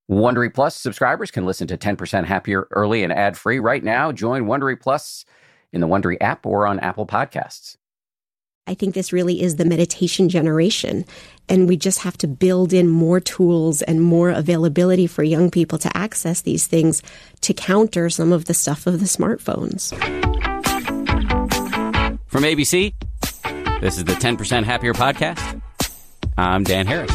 Wondery Plus subscribers can listen to 10% Happier early and ad-free right now. Join Wondery Plus in the Wondery app or on Apple Podcasts. I think this really is the meditation generation, and we just have to build in more tools and more availability for young people to access these things to counter some of the stuff of the smartphones. From ABC, this is the 10% Happier podcast. I'm Dan Harris.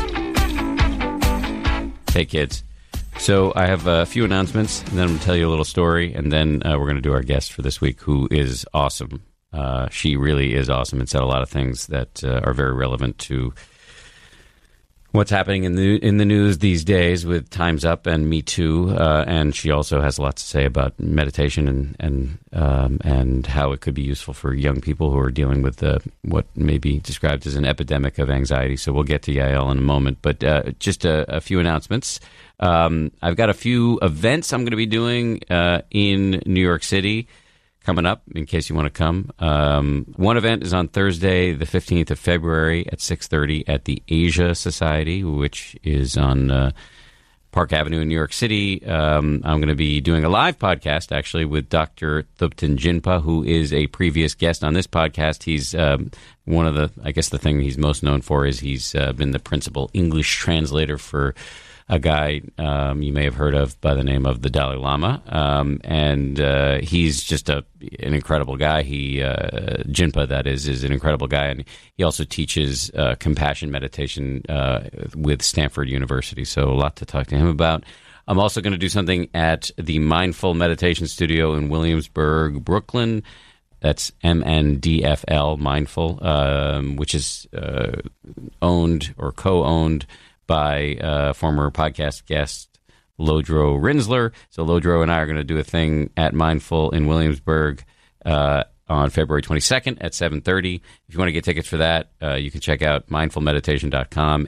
Hey, kids. So I have a few announcements, and then I'm going to tell you a little story, and then we're going to do our guest for this week, who is awesome. She really is awesome and said a lot of things that are very relevant to what's happening in the news these days with Time's Up and Me Too. And she also has a lot to say about meditation and how it could be useful for young people who are dealing with what may be described as an epidemic of anxiety. So we'll get to Yael in a moment. But just a few announcements. I've got a few events I'm going to be doing in New York City coming up, in case you want to come. One event is on Thursday, the 15th of February at 6:30 at the Asia Society, which is on Park Avenue in New York City. I'm going to be doing a live podcast, actually, with Dr. Thupten Jinpa, who is a previous guest on this podcast. He's one of the thing he's most known for is he's been the principal English translator for a guy you may have heard of by the name of the Dalai Lama, and he's just an incredible guy. Jinpa, that is an incredible guy, and he also teaches compassion meditation with Stanford University, so a lot to talk to him about. I'm also going to do something at the Mindful Meditation Studio in Williamsburg, Brooklyn. That's MNDFL, Mindful, which is owned or co-owned by former podcast guest Lodro Rinsler. So Lodro and I are going to do a thing at Mindful in Williamsburg on February 22nd at 7:30. If you want to get tickets for that, you can check out mindfulmeditation.com,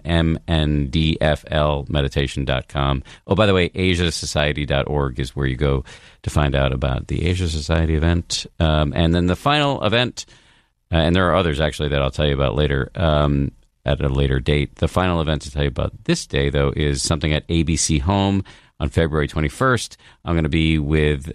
MNDFLmeditation.com. Oh, by the way, asiasociety.org is where you go to find out about the Asia Society event. And then the final event, and there are others actually that I'll tell you about later, at a later date. The final event to tell you about this day, though, is something at ABC Home on February 21st. I'm going to be with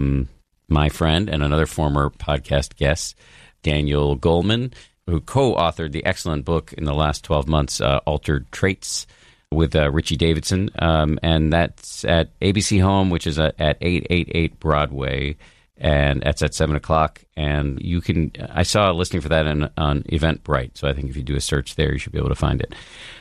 my friend and another former podcast guest, Daniel Goleman, who co-authored the excellent book in the last 12 months, Altered Traits, with Richie Davidson. And that's at ABC Home, which is at 888 Broadway. And that's at 7 o'clock. And I saw a listing for that on Eventbrite. So I think if you do a search there, you should be able to find it.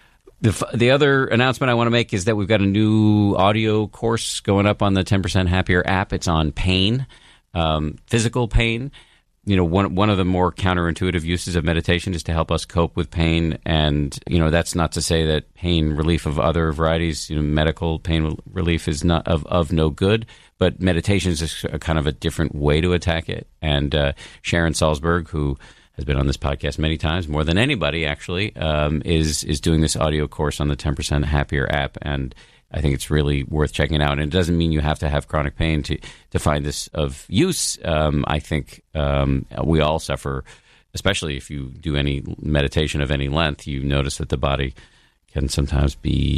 The other announcement I want to make is that we've got a new audio course going up on the 10% Happier app. It's on pain, physical pain. You know, one of the more counterintuitive uses of meditation is to help us cope with pain. And, you know, that's not to say that pain relief of other varieties, you know, medical pain relief is not of no good, but meditation is a kind of a different way to attack it. And Sharon Salzberg, who has been on this podcast many times, more than anybody actually, is doing this audio course on the 10% Happier app. And I think it's really worth checking out. And it doesn't mean you have to have chronic pain to find this of use. I think we all suffer, especially if you do any meditation of any length. You notice that the body can sometimes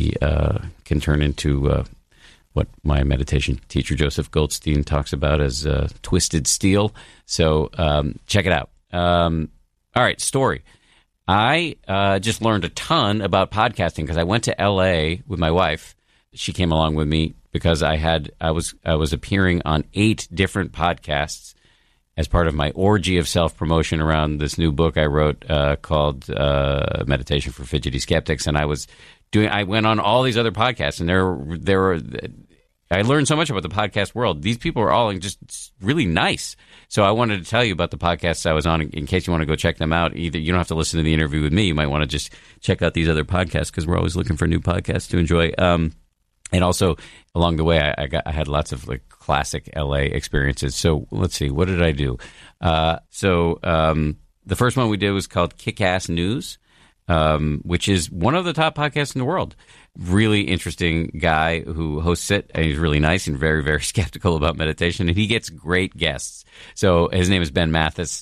can turn into what my meditation teacher Joseph Goldstein talks about as twisted steel. So check it out. All right, story. I just learned a ton about podcasting because I went to L.A. with my wife. She came along with me because I was appearing on 8 different podcasts as part of my orgy of self-promotion around this new book I wrote called Meditation for Fidgety Skeptics. And I went on all these other podcasts, and I learned so much about the podcast world. These people are all just really nice. So I wanted to tell you about the podcasts I was on in case you want to go check them out. Either you don't have to listen to the interview with me. You might want to just check out these other podcasts because we're always looking for new podcasts to enjoy. And also, along the way, I had lots of like classic LA experiences. So let's see, what did I do? The first one we did was called Kick-Ass News, which is one of the top podcasts in the world. really interesting guy who hosts it, and he's really nice and very, very skeptical about meditation, and he gets great guests. So his name is Ben Mathis.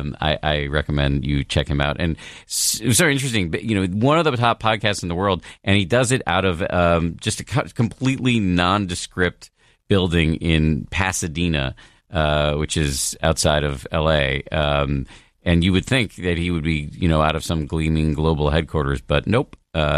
I recommend you check him out. And it was very interesting. But, one of the top podcasts in the world, and he does it out of just a completely nondescript building in Pasadena, which is outside of L.A., and you would think that he would be, out of some gleaming global headquarters, but nope.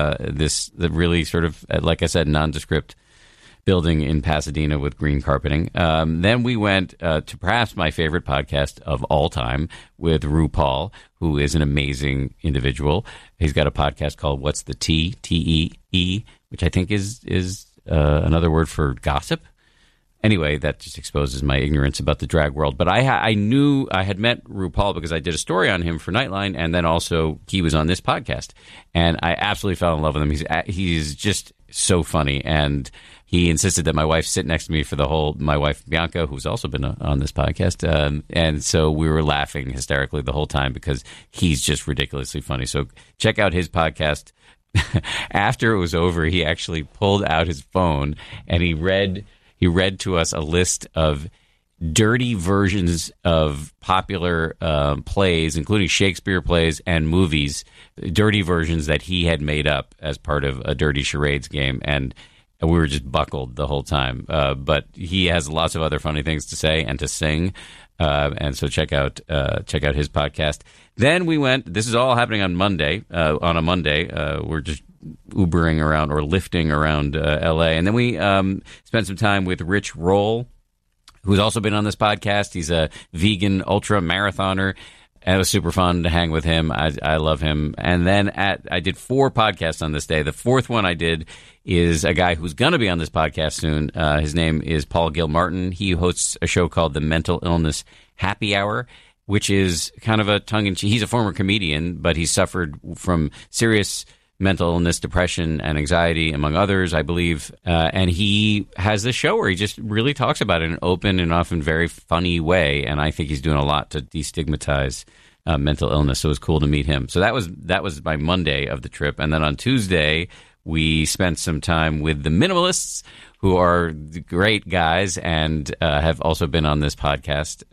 The really sort of, like I said, nondescript building in Pasadena with green carpeting. Then we went to perhaps my favorite podcast of all time with RuPaul, who is an amazing individual. He's got a podcast called What's the Tea? T-E-E, which I think is another word for gossip. Anyway, that just exposes my ignorance about the drag world. But I knew I had met RuPaul because I did a story on him for Nightline, and then also he was on this podcast. And I absolutely fell in love with him. He's just so funny. And he insisted that my wife sit next to me for my wife, Bianca, who's also been on this podcast. And so we were laughing hysterically the whole time because he's just ridiculously funny. So check out his podcast. After it was over, he actually pulled out his phone and he read to us a list of dirty versions of popular plays, including Shakespeare plays and movies, dirty versions that he had made up as part of a dirty charades game. And we were just buckled the whole time. But he has lots of other funny things to say and to sing. And so check out his podcast. Then we went, this is all happening on Monday, on a Monday. We're just Ubering around or lifting around L.A. And then we spent some time with Rich Roll, who's also been on this podcast. He's a vegan ultra marathoner. And it was super fun to hang with him. I love him. And then I did 4 podcasts on this day. The 4th one I did is a guy who's going to be on this podcast soon. His name is Paul Gilmartin. He hosts a show called The Mental Illness Happy Hour, which is kind of a tongue-in-cheek. He's a former comedian, but he suffered from serious mental illness, depression, and anxiety, among others, I believe. And he has this show where he just really talks about it in an open and often very funny way. And I think he's doing a lot to destigmatize mental illness. So it was cool to meet him. So that was my Monday of the trip. And then on Tuesday, we spent some time with the Minimalists, who are great guys and have also been on this podcast.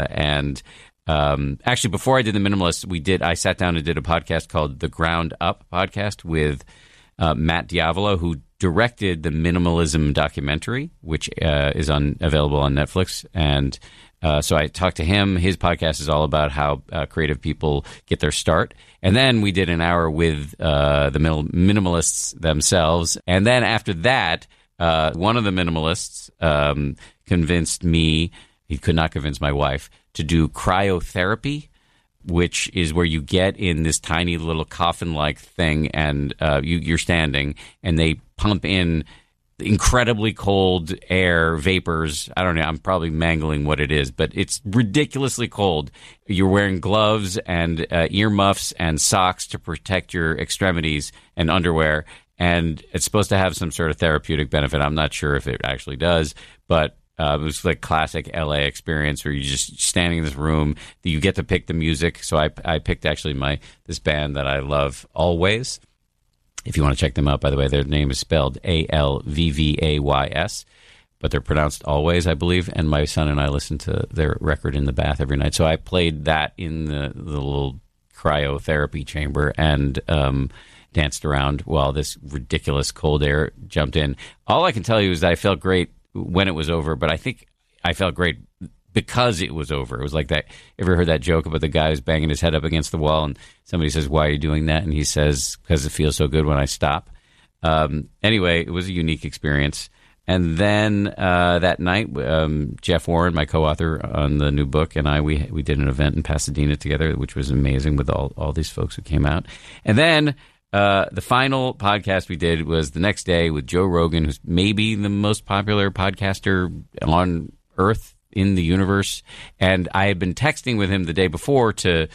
Actually, before I did the Minimalists, I sat down and did a podcast called The Ground Up podcast with Matt Diavolo, who directed the Minimalism documentary, which is available on Netflix. And so I talked to him. His podcast is all about how creative people get their start. And then we did an hour with the Minimalists themselves. And then after that, one of the Minimalists convinced me, he could not convince my wife, to do cryotherapy, which is where you get in this tiny little coffin-like thing and you're standing, and they pump in incredibly cold air, vapors. I don't know. I'm probably mangling what it is, but it's ridiculously cold. You're wearing gloves and earmuffs and socks to protect your extremities and underwear, and it's supposed to have some sort of therapeutic benefit. I'm not sure if it actually does, but it was like classic LA experience where you're just standing in this room. You get to pick the music. So I picked actually this band that I love, Always. If you want to check them out, by the way, their name is spelled Alvvays, but they're pronounced Always, I believe. And my son and I listen to their record in the bath every night. So I played that in the little cryotherapy chamber and danced around while this ridiculous cold air jumped in. All I can tell you is that I felt great when it was over, but I think I felt great because it was over. It was like that. Ever heard that joke about the guy who's banging his head up against the wall and somebody says, "Why are you doing that?" And he says, "Because it feels so good when I stop." Anyway, it was a unique experience. And then that night, Jeff Warren, my co-author on the new book, and we did an event in Pasadena together, which was amazing with all these folks who came out. And then the final podcast we did was the next day with Joe Rogan, who's maybe the most popular podcaster on Earth, in the universe. And I had been texting with him the day before to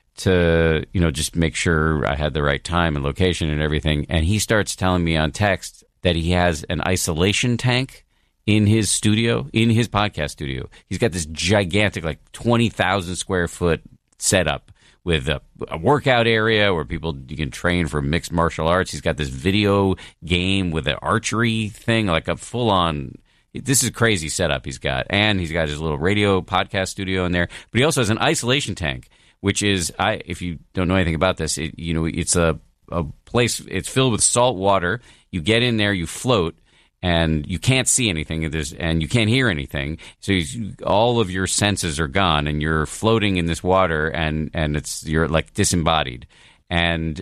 just make sure I had the right time and location and everything. And he starts telling me on text that he has an isolation tank in his studio, in his podcast studio. He's got this gigantic, like 20,000 square foot setup with a workout area where you can train for mixed martial arts. He's got this video game with an archery thing, like a full-on. This is a crazy setup he's got. And he's got his little radio podcast studio in there. But he also has an isolation tank, which is, if you don't know anything about this, it's a place, it's filled with salt water. You get in there, you float, and you can't see anything, and you can't hear anything. So all of your senses are gone, and you're floating in this water, and you're like disembodied. And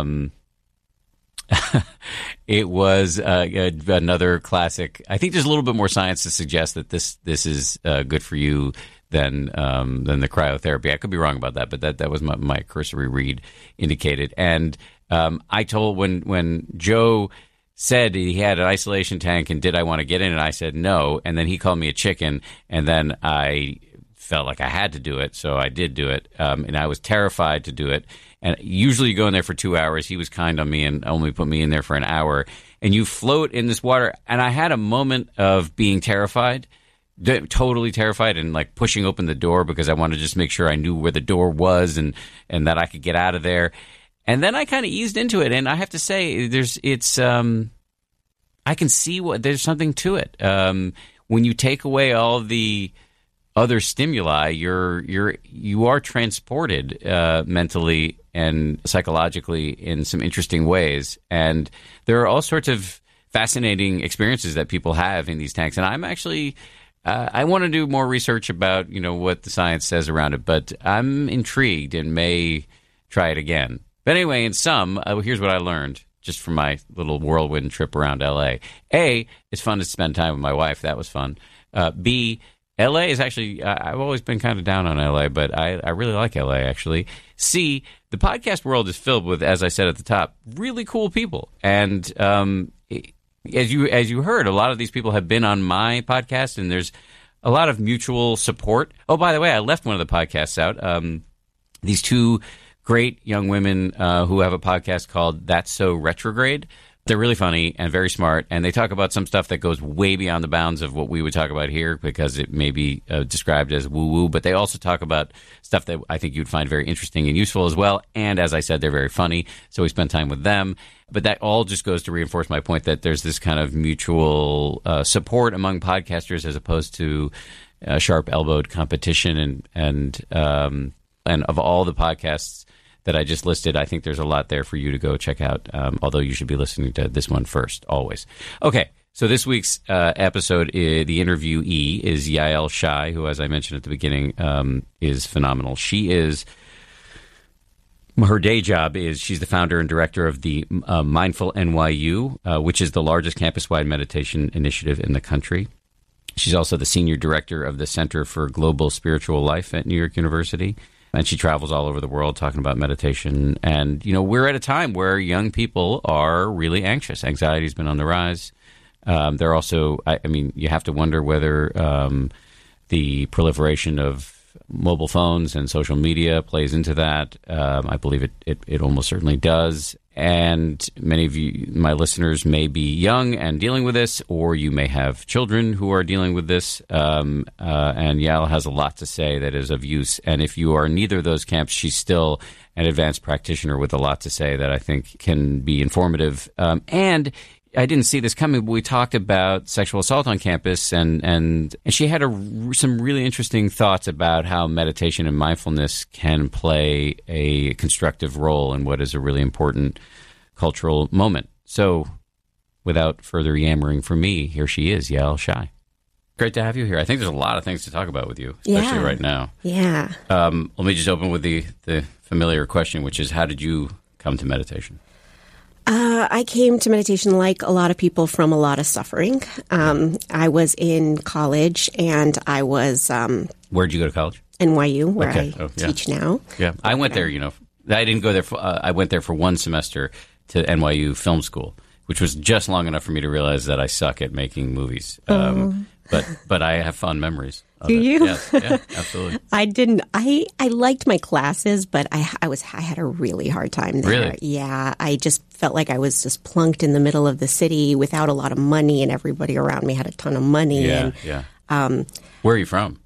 it was another classic. I think there's a little bit more science to suggest that this is good for you than the cryotherapy. I could be wrong about that, but that was my cursory read indicated. And I told when Joe said he had an isolation tank and did I want to get in it, I said no, and then he called me a chicken, and then I felt like I had to do it, so I did do it, and I was terrified to do it. And usually you go in there for 2 hours. He was kind on me and only put me in there for an hour, and you float in this water. And I had a moment of being terrified, totally terrified, and like pushing open the door because I wanted to just make sure I knew where the door was and that I could get out of there. And then I kind of eased into it, and I have to say, I can see there's something to it. When you take away all the other stimuli, you are transported mentally and psychologically in some interesting ways, and there are all sorts of fascinating experiences that people have in these tanks. And I'm actually, I want to do more research about what the science says around it, but I'm intrigued and may try it again. But anyway, in sum, here's what I learned just from my little whirlwind trip around L.A. A, it's fun to spend time with my wife. That was fun. B, L.A. is actually, I've always been kind of down on L.A., but I really like L.A., actually. C, the podcast world is filled with, as I said at the top, really cool people. And as you heard, a lot of these people have been on my podcast, and there's a lot of mutual support. Oh, by the way, I left one of the podcasts out. These two great young women who have a podcast called That's So Retrograde. They're really funny and very smart, and they talk about some stuff that goes way beyond the bounds of what we would talk about here because it may be described as woo-woo, but they also talk about stuff that I think you'd find very interesting and useful as well. And as I said, they're very funny, so we spend time with them. But that all just goes to reinforce my point that there's this kind of mutual support among podcasters as opposed to sharp-elbowed competition. And of all the podcasts that I just listed, I think there's a lot there for you to go check out, although you should be listening to this one first, always. Okay, so this week's episode, the interviewee is Yael Shai, who, as I mentioned at the beginning, is phenomenal. Her day job is she's the founder and director of the Mindful NYU, which is the largest campus-wide meditation initiative in the country. She's also the senior director of the Center for Global Spiritual Life at New York University. And she travels all over the world talking about meditation. And, we're at a time where young people are really anxious. Anxiety has been on the rise. They're also, you have to wonder whether the proliferation of mobile phones and social media plays into that. I believe it almost certainly does. And many of you, my listeners, may be young and dealing with this, or you may have children who are dealing with this. And Yael has a lot to say that is of use. And if you are in neither of those camps, she's still an advanced practitioner with a lot to say that I think can be informative. And I didn't see this coming, but we talked about sexual assault on campus, and she had some really interesting thoughts about how meditation and mindfulness can play a constructive role in what is a really important cultural moment. So, without further yammering from me, here she is, Yael Shai. Great to have you here. I think there's a lot of things to talk about with you, especially right now. Yeah. Let me just open with the familiar question, which is, how did you come to meditation? I came to meditation like a lot of people from a lot of suffering. I was in college, and I was... Where'd you go to college? NYU, where I teach now. Yeah, I went there, I didn't go there. I went there for one semester to NYU Film School, which was just long enough for me to realize that I suck at making movies. But I have fond memories. Do you? Yes, yeah, absolutely. I didn't. I liked my classes, but I had a really hard time there. Really? Yeah, I just felt like I was just plunked in the middle of the city without a lot of money, and everybody around me had a ton of money. Yeah, yeah. Where are you from?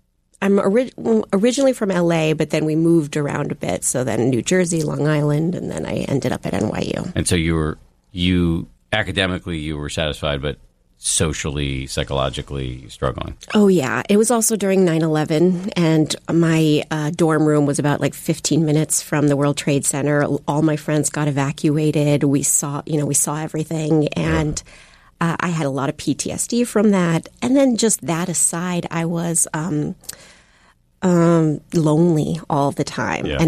I'm originally from LA, but then we moved around a bit. So then New Jersey, Long Island, and then I ended up at NYU. And so you academically you were satisfied, but socially, psychologically struggling. Oh, yeah. It was also during 9/11, and my dorm room was about like 15 minutes from the World Trade Center. All my friends got evacuated. We saw everything, and I had a lot of PTSD from that. And then just that aside, I was lonely all the time, and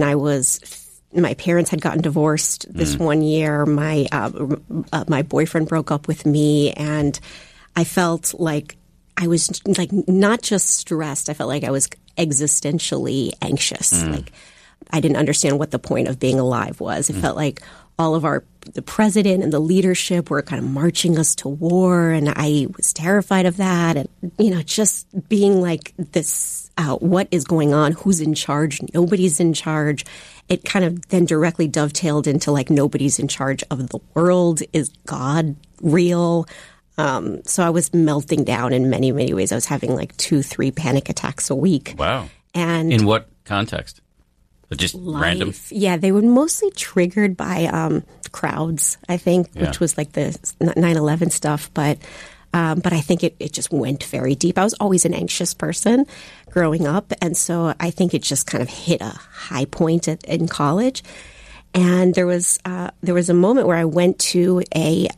my parents had gotten divorced this one year. My boyfriend broke up with me, and I felt like I was like not just stressed. I felt like I was existentially anxious. Like I didn't understand what the point of being alive was. It felt like all of the president and the leadership were kind of marching us to war, and I was terrified of that. And just being like this, what is going on? Who's in charge? Nobody's in charge. It kind of then directly dovetailed into like nobody's in charge of the world. Is God real? So I was melting down in many, many ways. I was having like 2-3 panic attacks a week. Wow. And in what context? Just life. Random? Yeah, they were mostly triggered by crowds, I think, which was like the 9/11 stuff. But I think it just went very deep. I was always an anxious person growing up, and so I think it just kind of hit a high point in college. And there was a moment where I went to a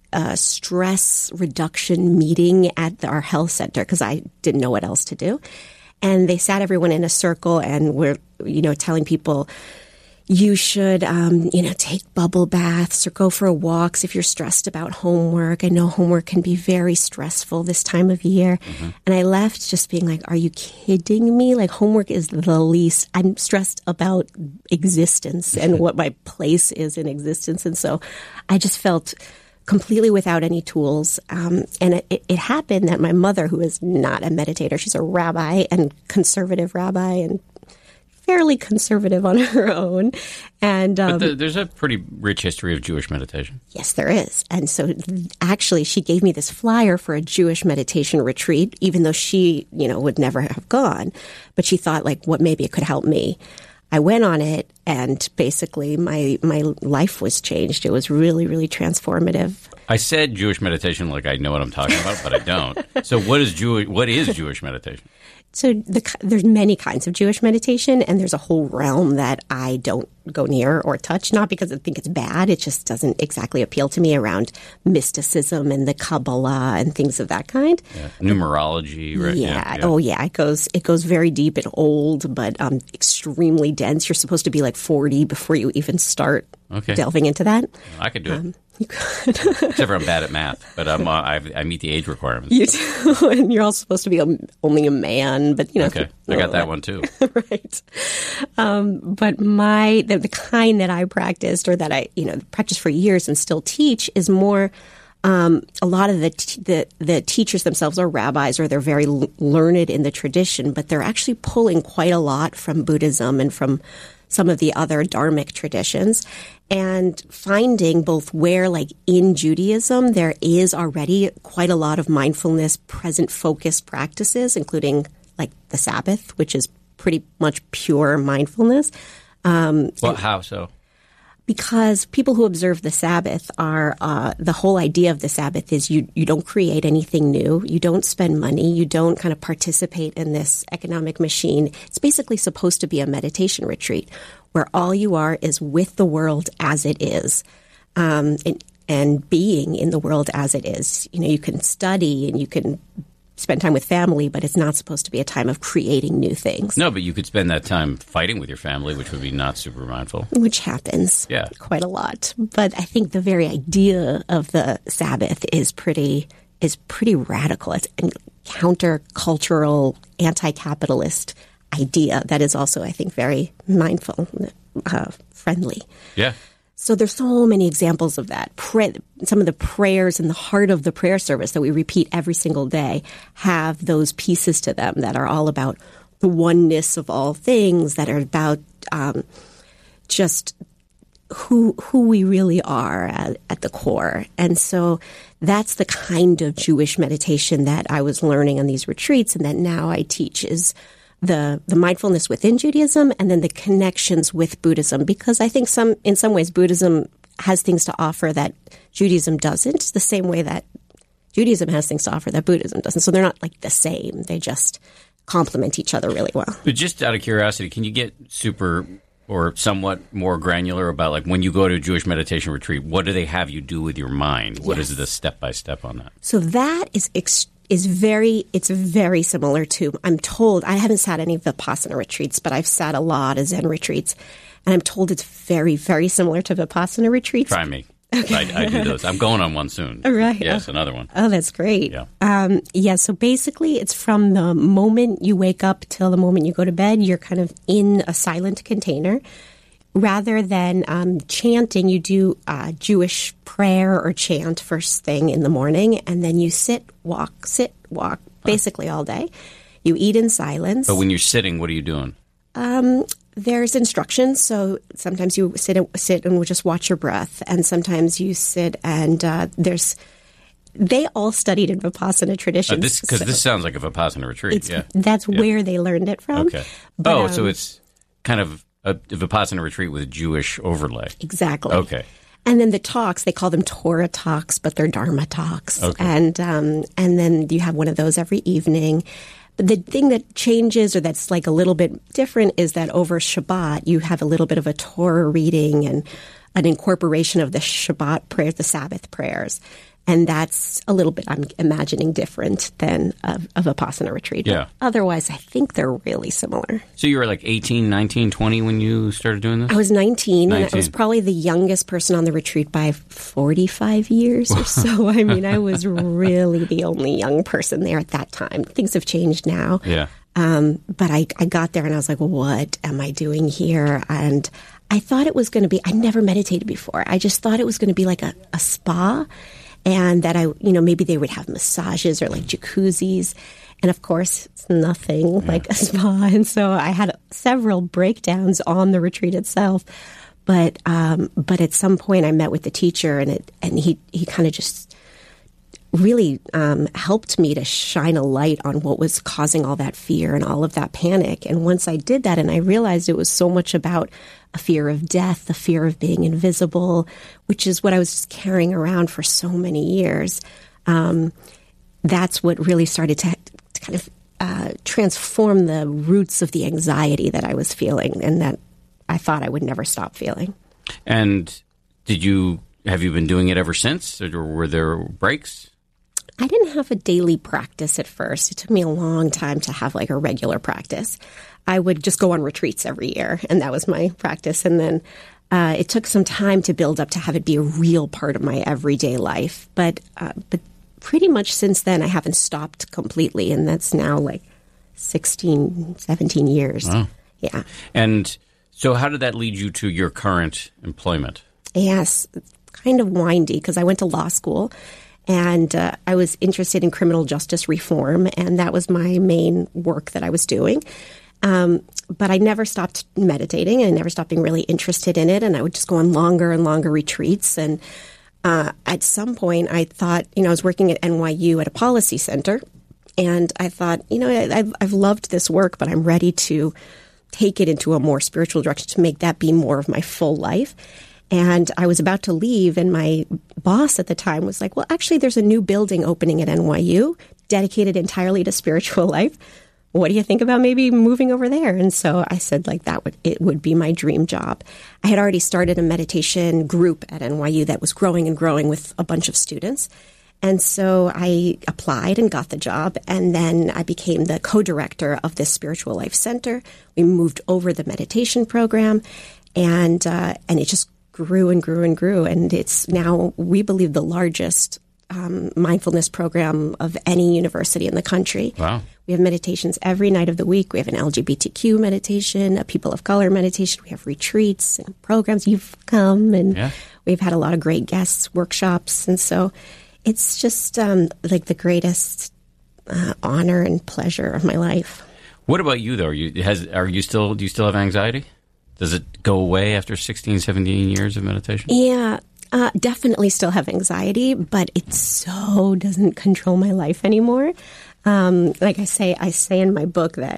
stress reduction meeting at our health center because I didn't know what else to do. And they sat everyone in a circle and were, telling people, you should, take bubble baths or go for walks if you're stressed about homework. I know homework can be very stressful this time of year. Mm-hmm. And I left just being like, are you kidding me? Like homework is the least. I'm stressed about existence and what my place is in existence. And so I just felt completely without any tools. And it happened that my mother, who is not a meditator, she's a rabbi and conservative rabbi and fairly conservative on her own. And but there's a pretty rich history of Jewish meditation. Yes, there is. And so actually she gave me this flyer for a Jewish meditation retreat, even though she, would never have gone. But she thought like, what maybe it could help me. I went on it, and basically my life was changed. It was really, really transformative. I said Jewish meditation like I know what I'm talking about, but I don't. So what is Jewish meditation? So there's many kinds of Jewish meditation, and there's a whole realm that I don't go near or touch, not because I think it's bad. It just doesn't exactly appeal to me around mysticism and the Kabbalah and things of that kind. Yeah. Numerology, right? Yeah. Oh, yeah. It goes very deep and old, but extremely dense. You're supposed to be like 40 before you even start delving into that. I could do it. You could. Except for I'm bad at math, but I meet the age requirements. You do, and you're all supposed to be only a man, but Okay, I got that one too. Right. But the kind that I practiced, or that I practiced for years and still teach, is more. A lot of the teachers themselves are rabbis, or they're very learned in the tradition, but they're actually pulling quite a lot from Buddhism and from some of the other Dharmic traditions, and finding both where, like in Judaism, there is already quite a lot of mindfulness, present focus practices, including like the Sabbath, which is pretty much pure mindfulness. How so? Because people who observe the Sabbath are, the whole idea of the Sabbath is you don't create anything new. You don't spend money. You don't kind of participate in this economic machine. It's basically supposed to be a meditation retreat where all you are is with the world as it is, and being in the world as it is. You can study and you can spend time with family, but it's not supposed to be a time of creating new things. No, but you could spend that time fighting with your family, which would be not super mindful. Which happens quite a lot. But I think the very idea of the Sabbath is pretty radical. It's a countercultural, anti-capitalist idea that is also, I think, very mindful, friendly. Yeah. So there's so many examples of that. Some of the prayers in the heart of the prayer service that we repeat every single day have those pieces to them that are all about the oneness of all things, that are about just who we really are at the core. And so that's the kind of Jewish meditation that I was learning on these retreats, and that now I teach is the mindfulness within Judaism and then the connections with Buddhism, because I think in some ways Buddhism has things to offer that Judaism doesn't, the same way that Judaism has things to offer that Buddhism doesn't. So they're not like the same. They just complement each other really well. But just out of curiosity, can you get super or somewhat more granular about like when you go to a Jewish meditation retreat, what do they have you do with your mind? What is the step-by-step on that? So that is very similar to, I'm told, I haven't sat any of Vipassana retreats, but I've sat a lot of Zen retreats, and I'm told it's very, very similar to Vipassana retreats. Try me. Okay. I do those. I'm going on one soon. Right. Yes, another one. Oh, that's great. Yeah. So basically it's from the moment you wake up till the moment you go to bed, you're kind of in a silent container. Rather than chanting, you do Jewish prayer or chant first thing in the morning, and then you sit, walk, basically all day. You eat in silence. But when you're sitting, what are you doing? There's instructions. So sometimes you sit and just watch your breath, and sometimes you sit and they all studied in Vipassana traditions. This sounds like a Vipassana retreat. That's where they learned it from. Okay. But, so it's kind of a Vipassana retreat with a Jewish overlay. Exactly. Okay. And then the talks, they call them Torah talks, but they're Dharma talks. Okay. And then you have one of those every evening. But the thing that changes or that's like a little bit different is that over Shabbat, you have a little bit of a Torah reading and an incorporation of the Shabbat prayers, the Sabbath prayers. And that's a little bit, I'm imagining, different than a Vipassana retreat. Yeah. But otherwise, I think they're really similar. So you were like 18, 19, 20 when you started doing this? I was 19, and I was probably the youngest person on the retreat by 45 years or so. I mean, I was really the only young person there at that time. Things have changed now. Yeah. But I got there and I was like, what am I doing here? And I thought it was going to be, I never meditated before. I just thought it was going to be like a spa. And that maybe they would have massages or like jacuzzis. And of course, it's nothing like a spa. And so I had several breakdowns on the retreat itself. But at some point I met with the teacher and he kind of just really helped me to shine a light on what was causing all that fear and all of that panic. And once I did that and I realized it was so much about a fear of death, the fear of being invisible, which is what I was just carrying around for so many years. That's what really started to kind of transform the roots of the anxiety that I was feeling and that I thought I would never stop feeling. And have you been doing it ever since, or were there breaks? I didn't have a daily practice at first. It took me a long time to have like a regular practice. I would just go on retreats every year, and that was my practice. And then it took some time to build up to have it be a real part of my everyday life. But pretty much since then, I haven't stopped completely, and that's now like 16, 17 years. Wow. Yeah. And so how did that lead you to your current employment? Yes, it's kind of windy because I went to law school. And I was interested in criminal justice reform, and that was my main work that I was doing. But I never stopped meditating, and I never stopped being really interested in it. And I would just go on longer and longer retreats. And at some point, I thought, I was working at NYU at a policy center, and I thought, I've loved this work, but I'm ready to take it into a more spiritual direction to make that be more of my full life. And I was about to leave, and my boss at the time was like, well, actually, there's a new building opening at NYU dedicated entirely to spiritual life. What do you think about maybe moving over there? And so I said, like, it would be my dream job. I had already started a meditation group at NYU that was growing and growing with a bunch of students. And so I applied and got the job, and then I became the co-director of this Spiritual Life Center. We moved over the meditation program, and it just grew and grew and grew. And it's now, we believe, the largest mindfulness program of any university in the country. Wow. We have meditations every night of the week. We have an LGBTQ meditation, a people of color meditation. We have retreats and programs. You've come, and we've had a lot of great guests, workshops. And so it's just like the greatest honor and pleasure of my life. What about you, though? Do you still have anxiety? Does it go away after 16, 17 years of meditation? Yeah, definitely still have anxiety, but it so doesn't control my life anymore. Like I say in my book that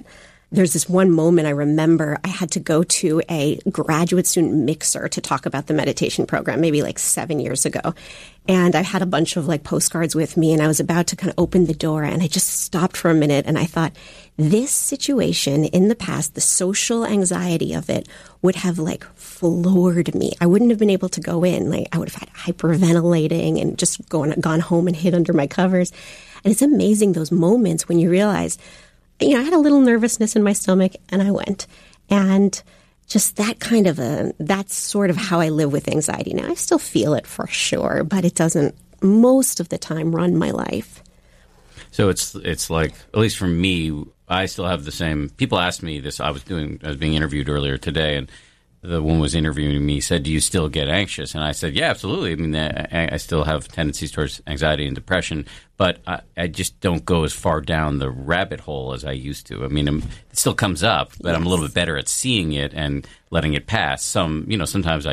there's this one moment I remember I had to go to a graduate student mixer to talk about the meditation program, maybe like 7 years ago. And I had a bunch of like postcards with me, and I was about to kind of open the door, and I just stopped for a minute, and I thought, this situation in the past, the social anxiety of it would have like floored me. I wouldn't have been able to go in. Like, I would have had hyperventilating and just gone home and hid under my covers. And it's amazing, those moments when you realize, I had a little nervousness in my stomach, and I went. And just that that's sort of how I live with anxiety now. I still feel it for sure, but it doesn't most of the time run my life. So it's like, at least for me, I still have the same. People asked me this. I was being interviewed earlier today, and the woman was interviewing me said, "Do you still get anxious?" And I said, "Yeah, absolutely. I mean, I still have tendencies towards anxiety and depression, but I just don't go as far down the rabbit hole as I used to. I mean, it still comes up, but yes. I'm a little bit better at seeing it and letting it pass. Sometimes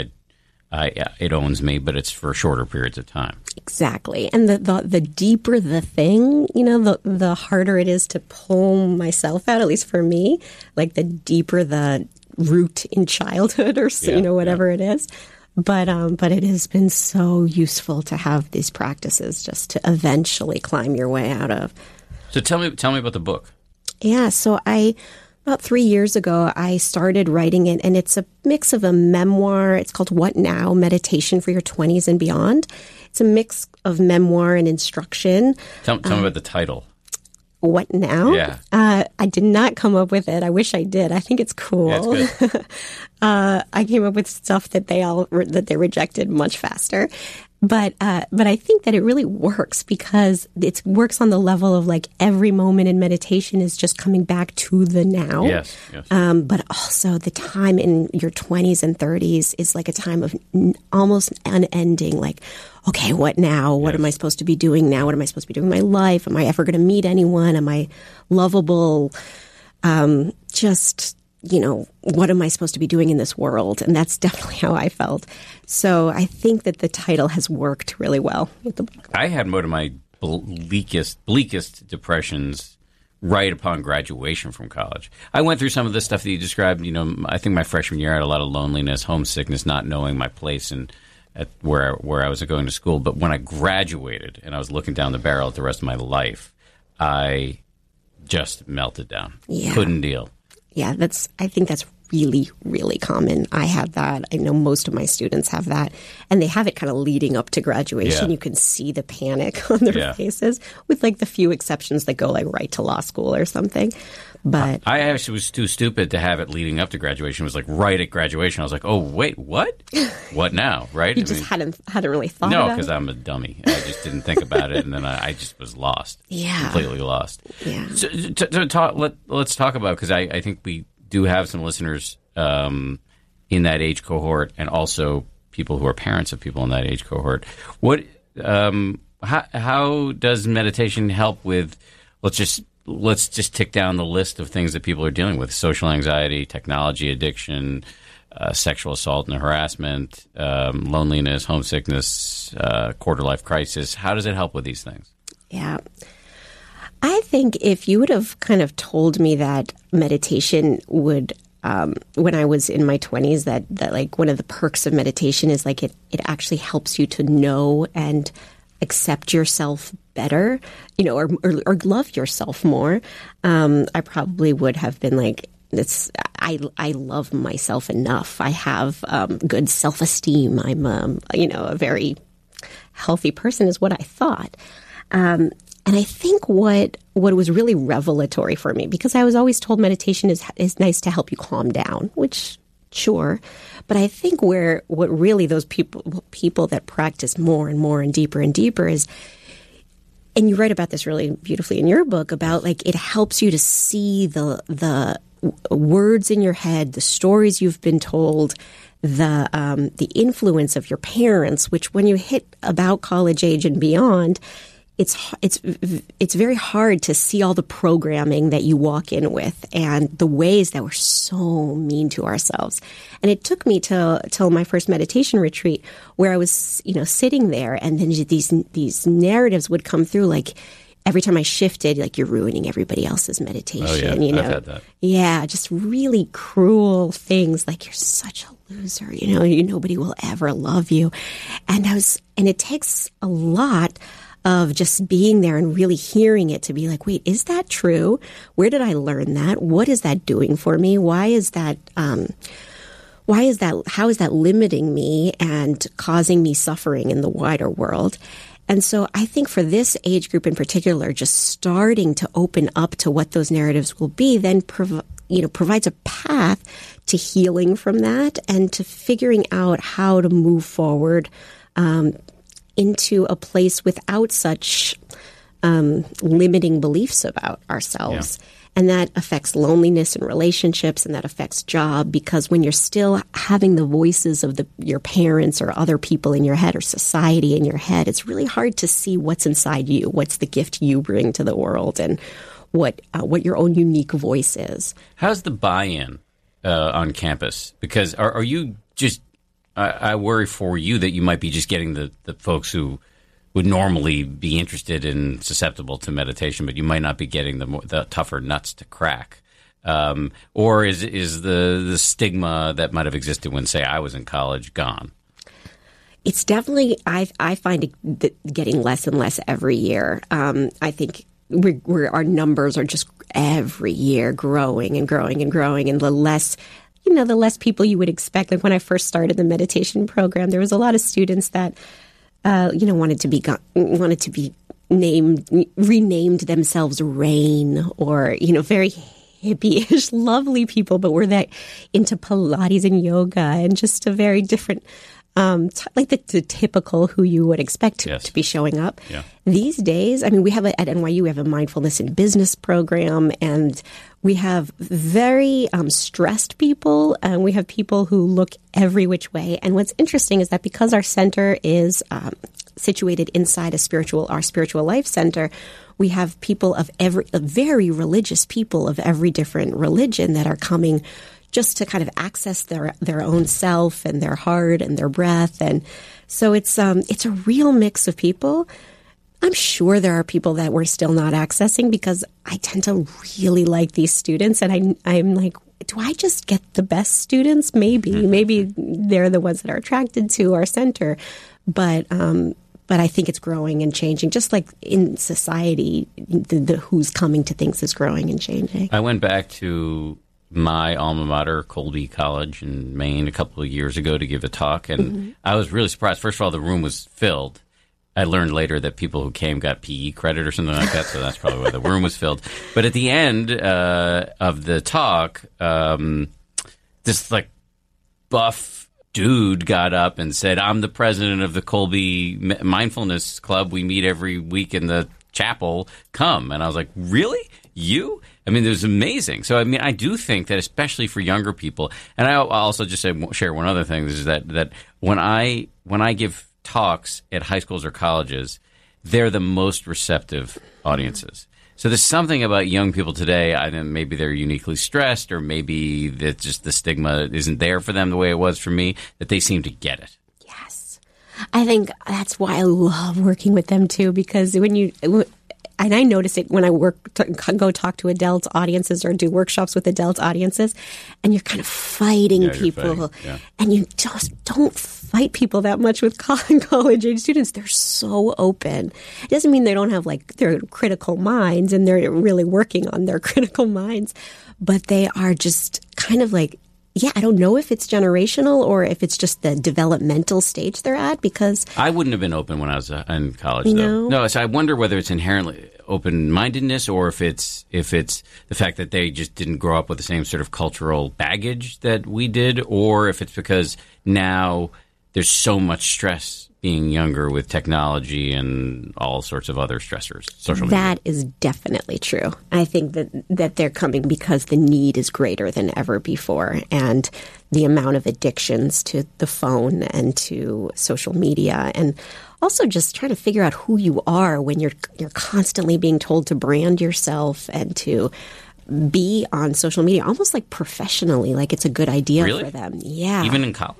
it owns me, but it's for shorter periods of time." Exactly. And the deeper the thing, the harder it is to pull myself out, at least for me, like the deeper the root in childhood or whatever it is. But it has been so useful to have these practices just to eventually climb your way out of. So tell me about the book. Yeah. So about 3 years ago, I started writing it, and it's a mix of a memoir. It's called What Now? Meditation for Your 20s and Beyond. It's a mix of memoir and instruction. Tell me about the title. What Now? Yeah. I did not come up with it. I wish I did. I think it's cool. Yeah, it's good. I came up with stuff that they rejected much faster. But I think that it really works because it works on the level of like every moment in meditation is just coming back to the now. Yes. But also the time in your 20s and 30s is like a time of almost unending, like, okay, what now? What am I supposed to be doing now? What am I supposed to be doing in my life? Am I ever going to meet anyone? Am I lovable? What am I supposed to be doing in this world? And that's definitely how I felt. So I think that the title has worked really well with the book. I had one of my bleakest depressions right upon graduation from college. I went through some of the stuff that you described. I think my freshman year I had a lot of loneliness, homesickness, not knowing my place and at where I was going to school. But when I graduated and I was looking down the barrel at the rest of my life, I just melted down. Yeah. Couldn't deal. Yeah, I think that's really, really common. I have that. I know most of my students have that. And they have it kind of leading up to graduation. Yeah. You can see the panic on their faces, with like the few exceptions that go like right to law school or something. But I actually was too stupid to have it leading up to graduation. It was like right at graduation. I was like, oh, wait, what? What now? Right? You hadn't really thought about it? No, because I'm a dummy. I just didn't think about it. And then I just was lost. Yeah. Completely lost. Yeah. So, let's talk about, because I think we do have some listeners in that age cohort, and also people who are parents of people in that age cohort. How does meditation help with, let's just tick down the list of things that people are dealing with: social anxiety, technology addiction, sexual assault and harassment, loneliness, homesickness, quarter-life crisis. How does it help with these things? Yeah. I think if you would have kind of told me that meditation would, when I was in my 20s, that like one of the perks of meditation is like it actually helps you to know and accept yourself better, or love yourself more, I probably would have been like, I love myself enough. I have good self-esteem. I'm a very healthy person is what I thought. And I think what was really revelatory for me, because I was always told meditation is nice to help you calm down, which sure, but I think what really those people that practice more and more and deeper is, and you write about this really beautifully in your book, about like it helps you to see the words in your head, the stories you've been told, the influence of your parents, which when you hit about college age and beyond, it's very hard to see all the programming that you walk in with and the ways that we're so mean to ourselves. And it took me till my first meditation retreat where I was, sitting there, and then these narratives would come through like, every time I shifted, like, you're ruining everybody else's meditation. Oh, yeah. You know? I've had that. Yeah, just really cruel things like, you're such a loser, nobody will ever love you. And it takes a lot of just being there and really hearing it to be like, wait, is that true? Where did I learn that? What is that doing for me? How is that limiting me and causing me suffering in the wider world? And so I think for this age group in particular, just starting to open up to what those narratives will be then provides a path to healing from that and to figuring out how to move forward into a place without such limiting beliefs about ourselves. Yeah. And that affects loneliness in relationships, and that affects job, because when you're still having the voices of your parents or other people in your head or society in your head, it's really hard to see what's inside you, what's the gift you bring to the world, and what your own unique voice is. How's the buy-in on campus? Because are you just I worry for you that you might be just getting the folks who would normally be interested and susceptible to meditation, but you might not be getting the tougher nuts to crack. Or is the stigma that might have existed when, say, I was in college gone? It's definitely, I find it getting less and less every year. I think our numbers are just every year growing and growing and growing, and the less people you would expect. Like when I first started the meditation program, there was a lot of students that wanted to be renamed themselves Rain, or, very hippie-ish, lovely people, but were that into Pilates and yoga and just a very different, like the typical who you would expect to be showing up. Yeah. These days, we have at NYU, we have a mindfulness in business program, and we have very stressed people, and we have people who look every which way. And what's interesting is that because our center is situated inside our spiritual life center, we have people very religious people of every different religion that are coming just to kind of access their own self and their heart and their breath. And so it's a real mix of people. I'm sure there are people that we're still not accessing, because I tend to really like these students, and I'm like, do I just get the best students? Maybe they're the ones that are attracted to our center, but I think it's growing and changing. Just like in society, the who's coming to things is growing and changing. I went back to my alma mater, Colby College in Maine, a couple of years ago to give a talk, and I was really surprised. First of all, the room was filled. I learned later that people who came got PE credit or something like that, so that's probably why the room was filled. But at the end of the talk, this like buff dude got up and said, "I'm the president of the Colby Mindfulness Club. We meet every week in the chapel. Come." And I was like, "Really? You?" It was amazing. So, I do think that especially for younger people, and I'll also just share one other thing, is that when I give talks at high schools or colleges, they're the most receptive audiences. So there's something about young people today, I think maybe they're uniquely stressed, or maybe that just the stigma isn't there for them the way it was for me, that they seem to get it. Yes. I think that's why I love working with them too, because and I notice it when I go talk to adult audiences or do workshops with adult audiences, and you're kind of fighting people. Yeah. And you just don't fight people that much with college-age students. They're so open. It doesn't mean they don't have their critical minds, and they're really working on their critical minds, but they are just kind of like, I don't know if it's generational or if it's just the developmental stage they're at, because I wouldn't have been open when I was in college, though. No, so I wonder whether it's inherently open-mindedness, or if it's the fact that they just didn't grow up with the same sort of cultural baggage that we did, or if it's because now there's so much stress being younger with technology and all sorts of other stressors, social media. That is definitely true. I think that they're coming because the need is greater than ever before, and the amount of addictions to the phone and to social media, and also just trying to figure out who you are when you're constantly being told to brand yourself and to be on social media almost like professionally, like it's a good idea Really? for them. Yeah. Even in college?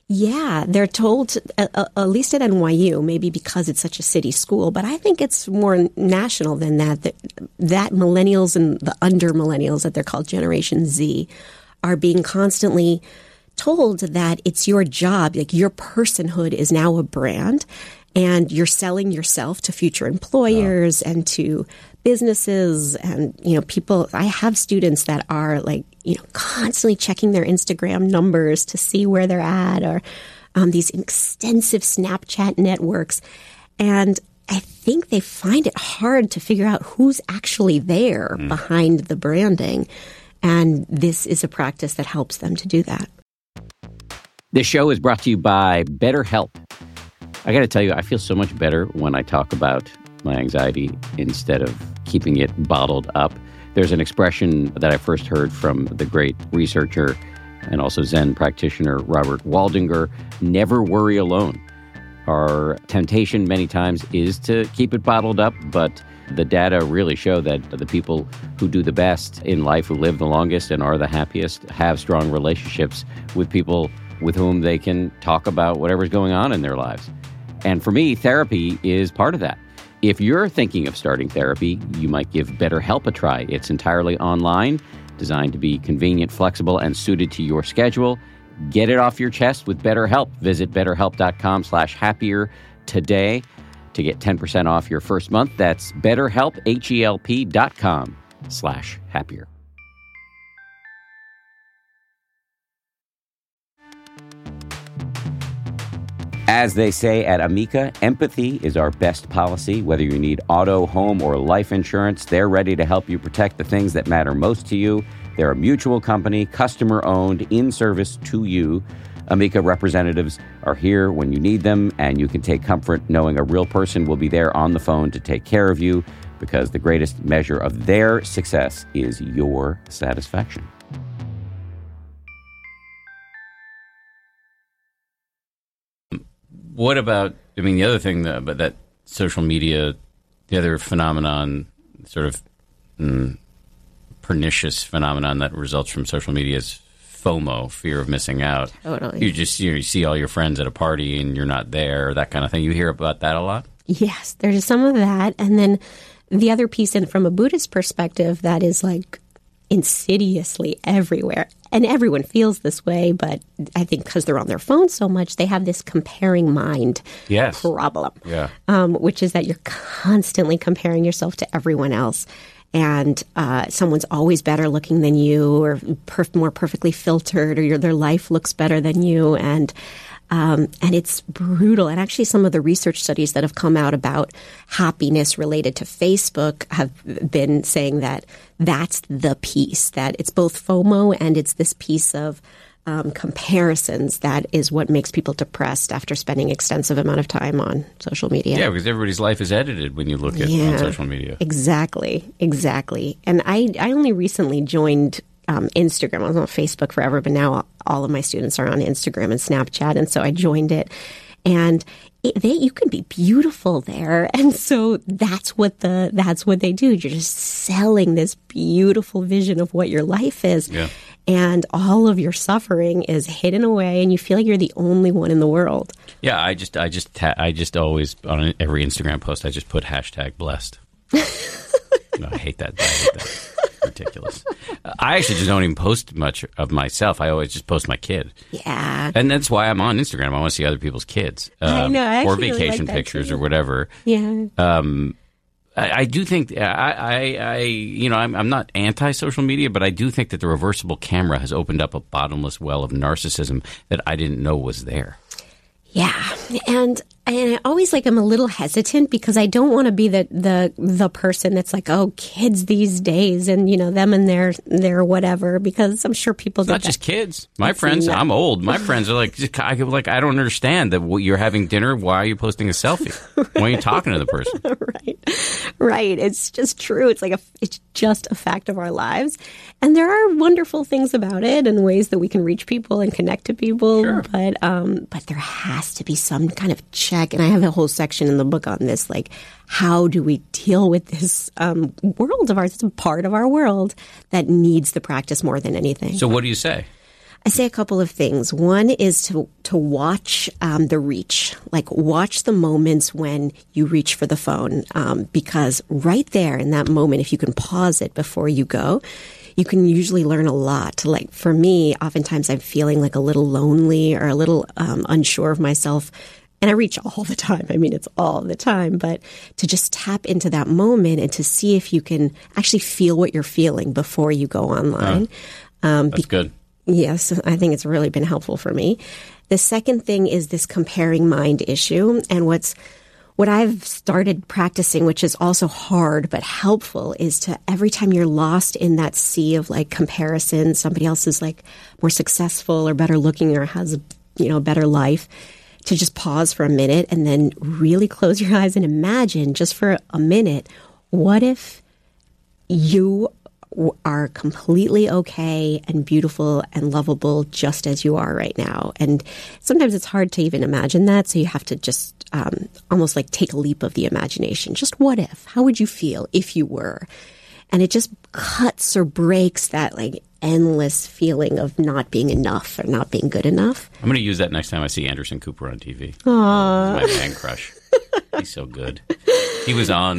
Yeah, they're told, at least at NYU, maybe because it's such a city school, but I think it's more national than that millennials and the under millennials, that they're called Generation Z, are being constantly told that it's your job, like your personhood is now a brand, and you're selling yourself to future employers and to businesses and, people. I have students that are like, constantly checking their Instagram numbers to see where they're at, or these extensive Snapchat networks. And I think they find it hard to figure out who's actually there behind the branding. And this is a practice that helps them to do that. This show is brought to you by BetterHelp. I got to tell you, I feel so much better when I talk about my anxiety instead of keeping it bottled up. There's an expression that I first heard from the great researcher and also Zen practitioner Robert Waldinger: never worry alone. Our temptation many times is to keep it bottled up, but the data really show that the people who do the best in life, who live the longest and are the happiest, have strong relationships with people with whom they can talk about whatever's going on in their lives. And for me, therapy is part of that. If you're thinking of starting therapy, you might give BetterHelp a try. It's entirely online, designed to be convenient, flexible, and suited to your schedule. Get it off your chest with BetterHelp. Visit BetterHelp.com/happier today to get 10% off your first month. That's BetterHelp, HELP.com/happier. As they say at Amica, empathy is our best policy. Whether you need auto, home, or life insurance, they're ready to help you protect the things that matter most to you. They're a mutual company, customer-owned, in service to you. Amica representatives are here when you need them, and you can take comfort knowing a real person will be there on the phone to take care of you, because the greatest measure of their success is your satisfaction. What about, the other thing about that social media, the other phenomenon, sort of pernicious phenomenon that results from social media is FOMO, fear of missing out. Totally. You just you see all your friends at a party and you're not there, that kind of thing. You hear about that a lot? Yes, there's some of that. And then the other piece, and from a Buddhist perspective, that is like insidiously everywhere. And everyone feels this way, but I think because they're on their phones so much, they have this comparing mind problem, which is that you're constantly comparing yourself to everyone else. And someone's always better looking than you, or more perfectly filtered, or their life looks better than you. And it's brutal. And actually, some of the research studies that have come out about happiness related to Facebook have been saying that that's the piece, that it's both FOMO and it's this piece of comparisons that is what makes people depressed after spending extensive amount of time on social media. Yeah, because everybody's life is edited when you look at on social media. Exactly. And I only recently joined Instagram. I was on Facebook forever, but now all of my students are on Instagram and Snapchat, and so I joined it. And you can be beautiful there, and so that's what they do. You're just selling this beautiful vision of what your life is, and all of your suffering is hidden away, and you feel like you're the only one in the world. Yeah, I just always on every Instagram post I just put #blessed. I hate that. Ridiculous. I actually just don't even post much of myself. I always just post my kid. Yeah. And that's why I'm on Instagram. I want to see other people's kids. I know. Or vacation pictures or whatever. Yeah. I do think, I'm not anti-social media, but I do think that the reversible camera has opened up a bottomless well of narcissism that I didn't know was there. Yeah. And I always I'm a little hesitant because I don't want to be the person that's like, oh, kids these days and, them and their whatever, because I'm sure people It's not just kids. My friends, I'm old. My friends are like, I don't understand that you're having dinner. Why are you posting a selfie? Why are you talking to the person? Right. It's just true. It's it's just a fact of our lives. And there are wonderful things about it and ways that we can reach people and connect to people. Sure. But there has to be some kind of check. And I have a whole section in the book on this, how do we deal with this world of ours? It's a part of our world that needs the practice more than anything. So what do you say? I say a couple of things. One is to watch the reach, like watch the moments when you reach for the phone, because right there in that moment, if you can pause it before you go, you can usually learn a lot. Like for me, oftentimes I'm feeling like a little lonely or a little unsure of myself. And I reach all the time. I mean, it's all the time. But to just tap into that moment and to see if you can actually feel what you're feeling before you go online. That's good. Yes, I think it's really been helpful for me. The second thing is this comparing mind issue. And what I've started practicing, which is also hard but helpful, is to every time you're lost in that sea of like comparison, somebody else is like more successful or better looking or has a better life, to just pause for a minute and then really close your eyes and imagine just for a minute, what if you are completely okay and beautiful and lovable just as you are right now? And sometimes it's hard to even imagine that, so you have to just almost like take a leap of the imagination. Just what if? How would you feel if you were? And it just cuts or breaks that like endless feeling of not being enough or not being good enough. I'm going to use that next time I see Anderson Cooper on TV. Aww. He's my man crush. He's so good. He was on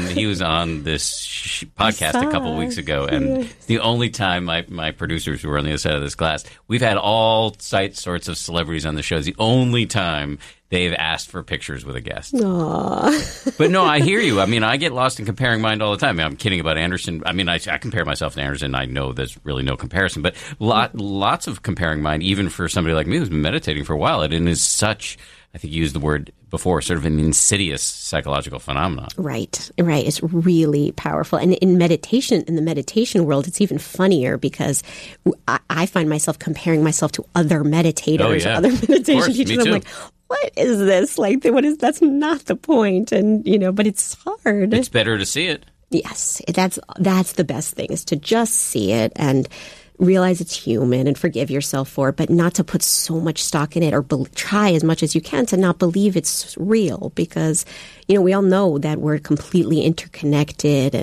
this podcast a couple weeks ago, and it's the only time my producers who were on the other side of this glass, we've had all sorts of celebrities on the show. It's the only time they've asked for pictures with a guest. Aww. But no, I hear you. I mean, I get lost in comparing mind all the time. I'm kidding about Anderson. I mean, I compare myself to Anderson. I know there's really no comparison, but lots of comparing mind, even for somebody like me who's been meditating for a while. It is such, I think you used the word before, sort of an insidious psychological phenomenon. Right. It's really powerful. And in the meditation world, it's even funnier because I find myself comparing myself to other meditators, other meditation teachers. I'm like, what is this? Like, that's not the point. And, but it's hard. It's better to see it. Yes. That's the best thing, is to just see it and realize it's human and forgive yourself for it, but not to put so much stock in it, or try as much as you can to not believe it's real, because, we all know that we're completely interconnected.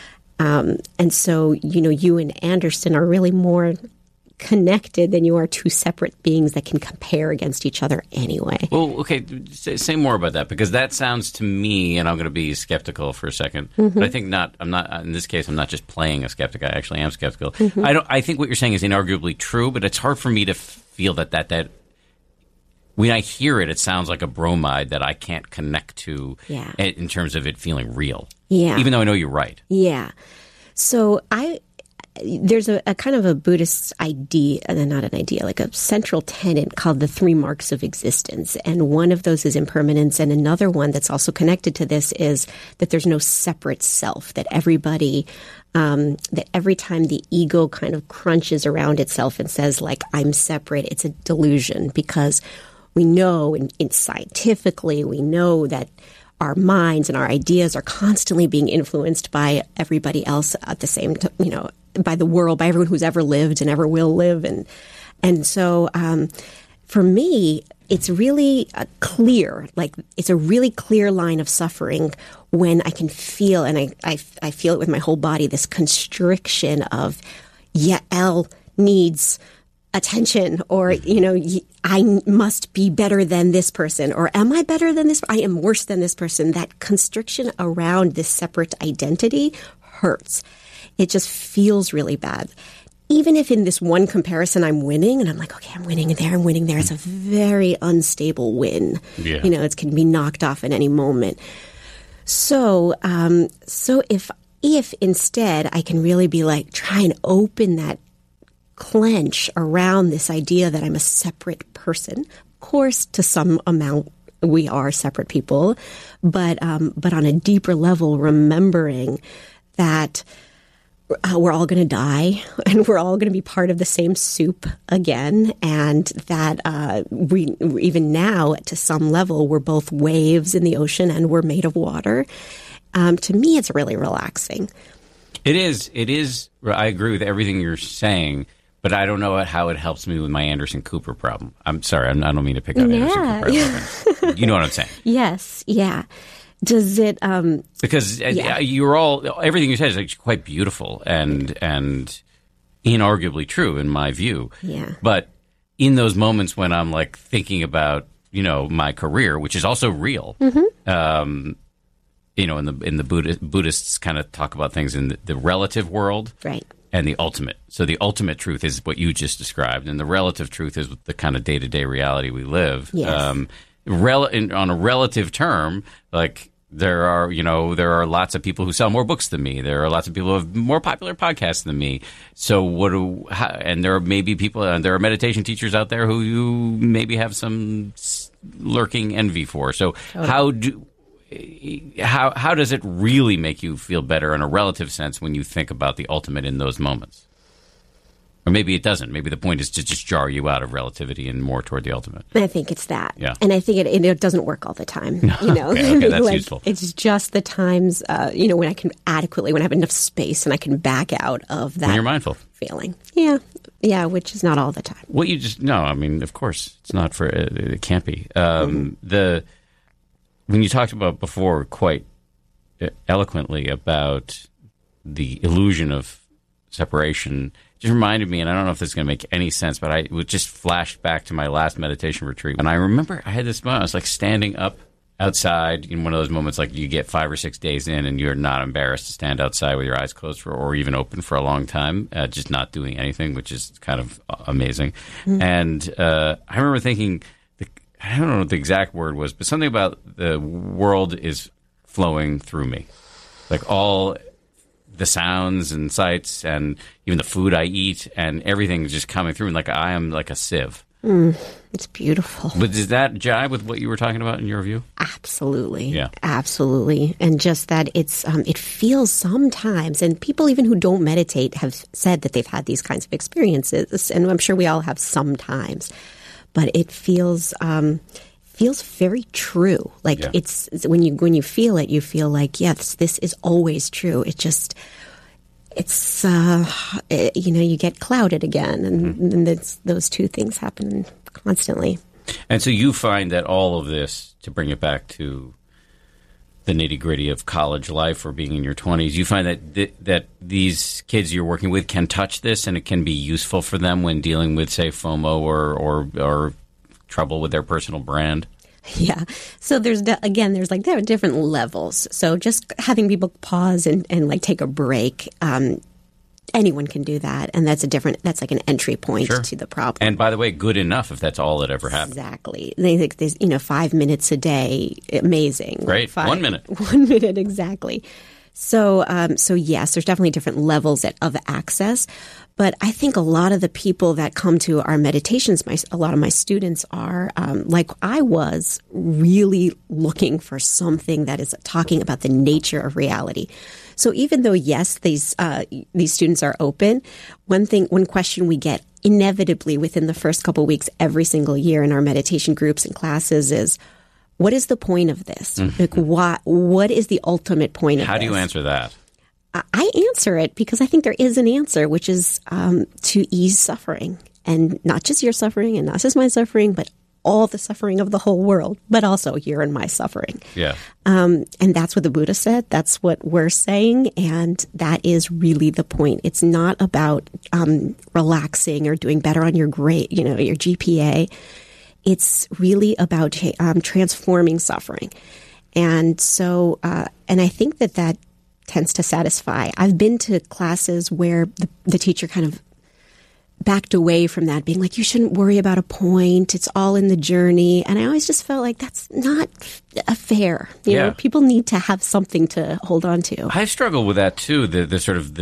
And so, you and Anderson are really more connected than you are two separate beings that can compare against each other anyway. Well, okay, say more about that, because that sounds to me, and I'm going to be skeptical for a second, but I think I'm not, in this case, I'm not just playing a skeptic, I actually am skeptical. I think what you're saying is inarguably true, but it's hard for me to feel that when I hear it, it sounds like a bromide that I can't connect to in terms of it feeling real. Yeah. Even though I know you're right. Yeah. So there's a kind of a Buddhist idea, not an idea, like a central tenet called the 3 marks of existence. And one of those is impermanence. And another one that's also connected to this is that there's no separate self, that everybody, that every time the ego kind of crunches around itself and says, like, I'm separate, it's a delusion, because we know, and scientifically, we know that our minds and our ideas are constantly being influenced by everybody else at the same time, by the world, by everyone who's ever lived and ever will live. And so for me, it's really clear, like it's a really clear line of suffering when I can feel, and I feel it with my whole body, this constriction of, Elle needs attention, or, I must be better than this person, or am I better than this? I am worse than this person. That constriction around this separate identity hurts. It just feels really bad. Even if in this one comparison I'm winning, and I'm like, okay, I'm winning there. It's a very unstable win. Yeah. It can be knocked off at any moment. So if instead I can really be like, try and open that clench around this idea that I'm a separate person. Of course, to some amount, we are separate people, but on a deeper level, remembering that we're all going to die, and we're all going to be part of the same soup again, and that we even now, to some level, we're both waves in the ocean and we're made of water. To me, it's really relaxing. It is. I agree with everything you're saying, but I don't know how it helps me with my Anderson Cooper problem. I'm sorry, I don't mean to pick on Anderson Cooper. You know what I'm saying? Yes, yeah. Does it? Because everything you said is actually quite beautiful and inarguably true in my view. Yeah. But in those moments when I'm like thinking about, my career, which is also real. In the Buddhists kind of talk about things in the relative world, right, and the ultimate. So the ultimate truth is what you just described, and the relative truth is the kind of day-to-day reality we live. Yes. On a relative term, like there are lots of people who sell more books than me. There are lots of people who have more popular podcasts than me. So and there are maybe people, and there are meditation teachers out there who you maybe have some lurking envy for. So Totally. how does it really make you feel better in a relative sense when you think about the ultimate in those moments? Or maybe it doesn't. Maybe the point is to just jar you out of relativity and more toward the ultimate. I think it's that. Yeah. And I think it doesn't work all the time. Okay, that's useful. It's just the times, when I can when I have enough space and I can back out of that. When you're mindful. Feeling. Yeah, which is not all the time. Well, of course, it's not for, it can't be. When you talked about before quite eloquently about the illusion of separation, just reminded me, and I don't know if this is going to make any sense, but I just flashed back to my last meditation retreat. And I remember I had this moment, I was like standing up outside in one of those moments, like you get 5 or 6 days in and you're not embarrassed to stand outside with your eyes closed or even open for a long time, just not doing anything, which is kind of amazing. Mm-hmm. And I remember thinking, I don't know what the exact word was, but something about the world is flowing through me. Like all the sounds and sights and even the food I eat and everything is just coming through. And like I am like a sieve. It's beautiful. But does that jive with what you were talking about in your view? Absolutely. Yeah. Absolutely. And just that it feels sometimes, and people even who don't meditate have said that they've had these kinds of experiences, and I'm sure we all have sometimes, but it feels very true. Like it's when you feel it, you feel like, yes, this is always true. You get clouded again, and those two things happen constantly. And so you find that all of this, to bring it back to the nitty-gritty of college life or being in your 20s, you find that these kids you're working with can touch this, and it can be useful for them when dealing with, say, FOMO or trouble with their personal brand? Yeah. So there are different levels. So just having people pause and like take a break, anyone can do that. And that's like an entry point to the problem. And by the way, good enough if that's all that ever happens. Exactly. They think there's, 5 minutes a day, amazing. Great. 1 minute. 1 minute, exactly. So yes, there's definitely different levels of access. But I think a lot of the people that come to our meditations, a lot of my students are, like I was, really looking for something that is talking about the nature of reality. So even though, yes, these students are open, one question we get inevitably within the first couple of weeks every single year in our meditation groups and classes is, what is the point of this? Mm-hmm. Like, what is the ultimate point of this? How do you answer that? I answer it because I think there is an answer, which is to ease suffering. And not just your suffering and not just my suffering, but all the suffering of the whole world, but also your and my suffering. Yeah. And that's what the Buddha said. That's what we're saying. And that is really the point. It's not about relaxing or doing better on your grade, your GPA. It's really about transforming suffering. And so, and I think that tends to satisfy. I've been to classes where the teacher kind of backed away from that, being like, you shouldn't worry about a point. It's all in the journey. And I always just felt like that's not fair. You know, people need to have something to hold on to. I struggle with that too. The sort of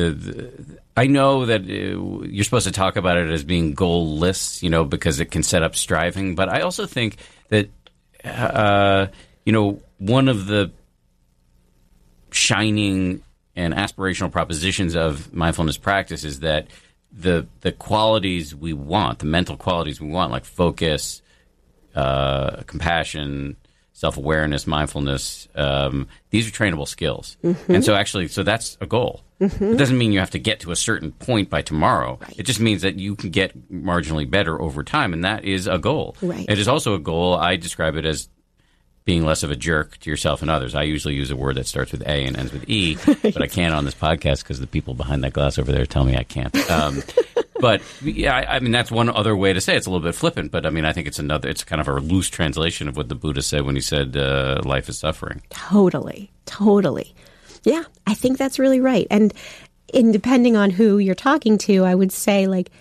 I know that you're supposed to talk about it as being goal-less, because it can set up striving. But I also think that, one of the shining and aspirational propositions of mindfulness practice is that the qualities we want, the mental qualities we want, like focus, compassion, self-awareness, mindfulness, these are trainable skills. Mm-hmm. And so that's a goal. Mm-hmm. It doesn't mean you have to get to a certain point by tomorrow. Right. It just means that you can get marginally better over time, and that is a goal. Right. It is also a goal. I describe it as being less of a jerk to yourself and others. I usually use a word that starts with A and ends with E, but I can't on this podcast because the people behind that glass over there tell me I can't. But yeah, I mean, that's one other way to say it. It's a little bit flippant, but I mean, I think it's kind of a loose translation of what the Buddha said when he said life is suffering. Totally. Yeah, I think that's really right. And depending on who you're talking to, I would say, like,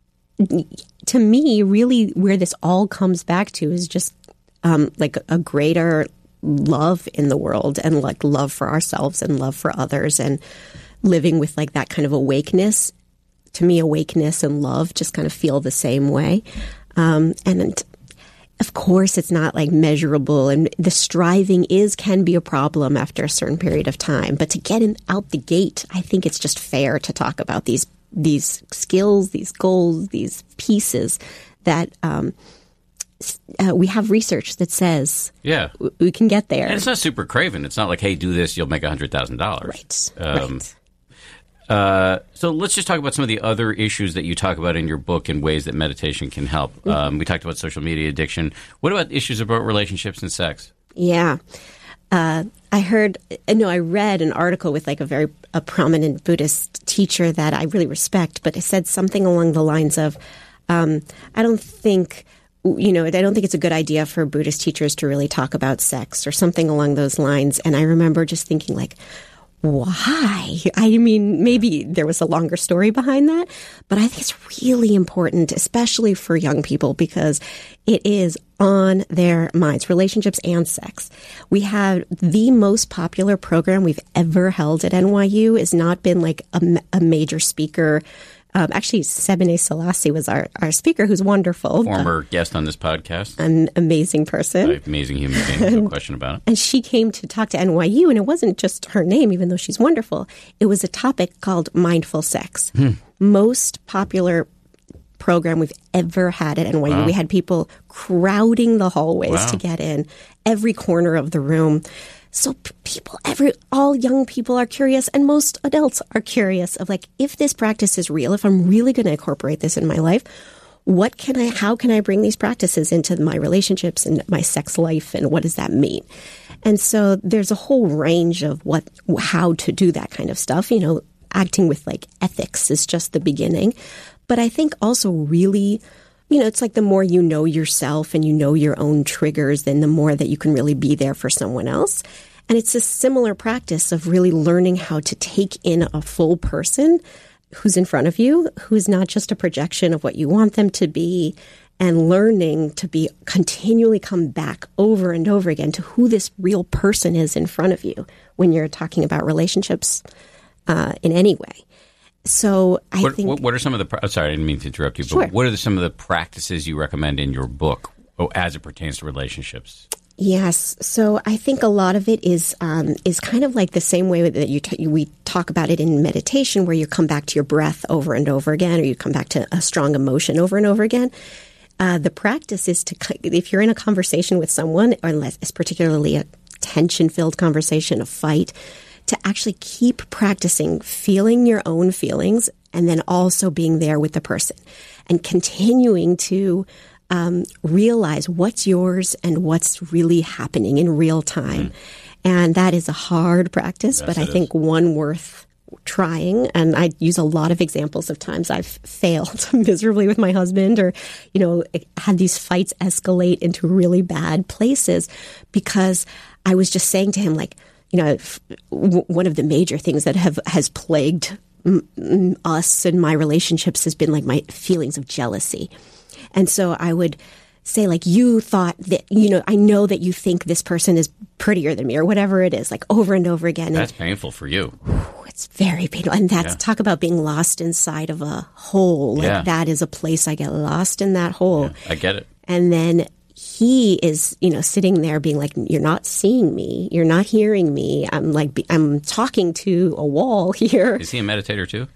to me, really where this all comes back to is just like a greater love in the world, and like love for ourselves and love for others, and living with like that kind of awakeness. To me, awakeness and love just kind of feel the same way. And of course, it's not like measurable, and the striving can be a problem after a certain period of time. But to get out the gate, I think it's just fair to talk about these skills, these goals, these pieces that we have research that says we can get there. And it's not super craven. It's not like, hey, do this, you'll make $100,000. Right. So let's just talk about some of the other issues that you talk about in your book and ways that meditation can help. We talked about social media addiction. What about issues about relationships and sex? Yeah. I read an article with like a prominent Buddhist teacher that I really respect, but it said something along the lines of, I don't think it's a good idea for Buddhist teachers to really talk about sex, or something along those lines. And I remember just thinking, like, why? I mean, maybe there was a longer story behind that, but I think it's really important, especially for young people, because it is on their minds, relationships and sex. We have the most popular program we've ever held at NYU. Has not been like a major speaker. Actually, Sebene Selassie was our speaker, who's wonderful. Former guest on this podcast. An amazing person. An amazing human being, no question about it. And she came to talk to NYU, and it wasn't just her name, even though she's wonderful. It was a topic called mindful sex. Most popular program we've ever had at NYU. Wow. We had people crowding the hallways to get in, every corner of the room. So all young people are curious, and most adults are curious of, like, if this practice is real, if I'm really going to incorporate this in my life, how can I bring these practices into my relationships and my sex life, and what does that mean? And so there's a whole range of how to do that kind of stuff. Acting with like ethics is just the beginning. But I think also really, it's like the more you know yourself and you know your own triggers, then the more that you can really be there for someone else. And it's a similar practice of really learning how to take in a full person who's in front of you, who's not just a projection of what you want them to be, and learning to be continually come back over and over again to who this real person is in front of you when you're talking about relationships in any way. So I think... What are some of the... Sorry, I didn't mean to interrupt you, but Sure. What are some of the practices you recommend in your book as it pertains to relationships? Yes. So I think a lot of it is kind of like the same way that we talk about it in meditation, where you come back to your breath over and over again, or you come back to a strong emotion over and over again. The practice is if you're in a conversation with someone, or unless it's particularly a tension-filled conversation, a fight, to actually keep practicing feeling your own feelings, and then also being there with the person, and continuing to realize what's yours and what's really happening in real time. And that is a hard practice, but I think one worth trying. And I use a lot of examples of times I've failed miserably with my husband, or, had these fights escalate into really bad places because I was just saying to him, like, one of the major things that has plagued us and my relationships has been like my feelings of jealousy. And so I would say, like, you thought that, I know that you think this person is prettier than me, or whatever it is, like over and over again. That's painful for you. It's very painful. And talk about being lost inside of a hole. Like, that is a place I get lost in that hole. Yeah, I get it. And then he is, sitting there being like, you're not seeing me. You're not hearing me. I'm talking to a wall here. Is he a meditator too?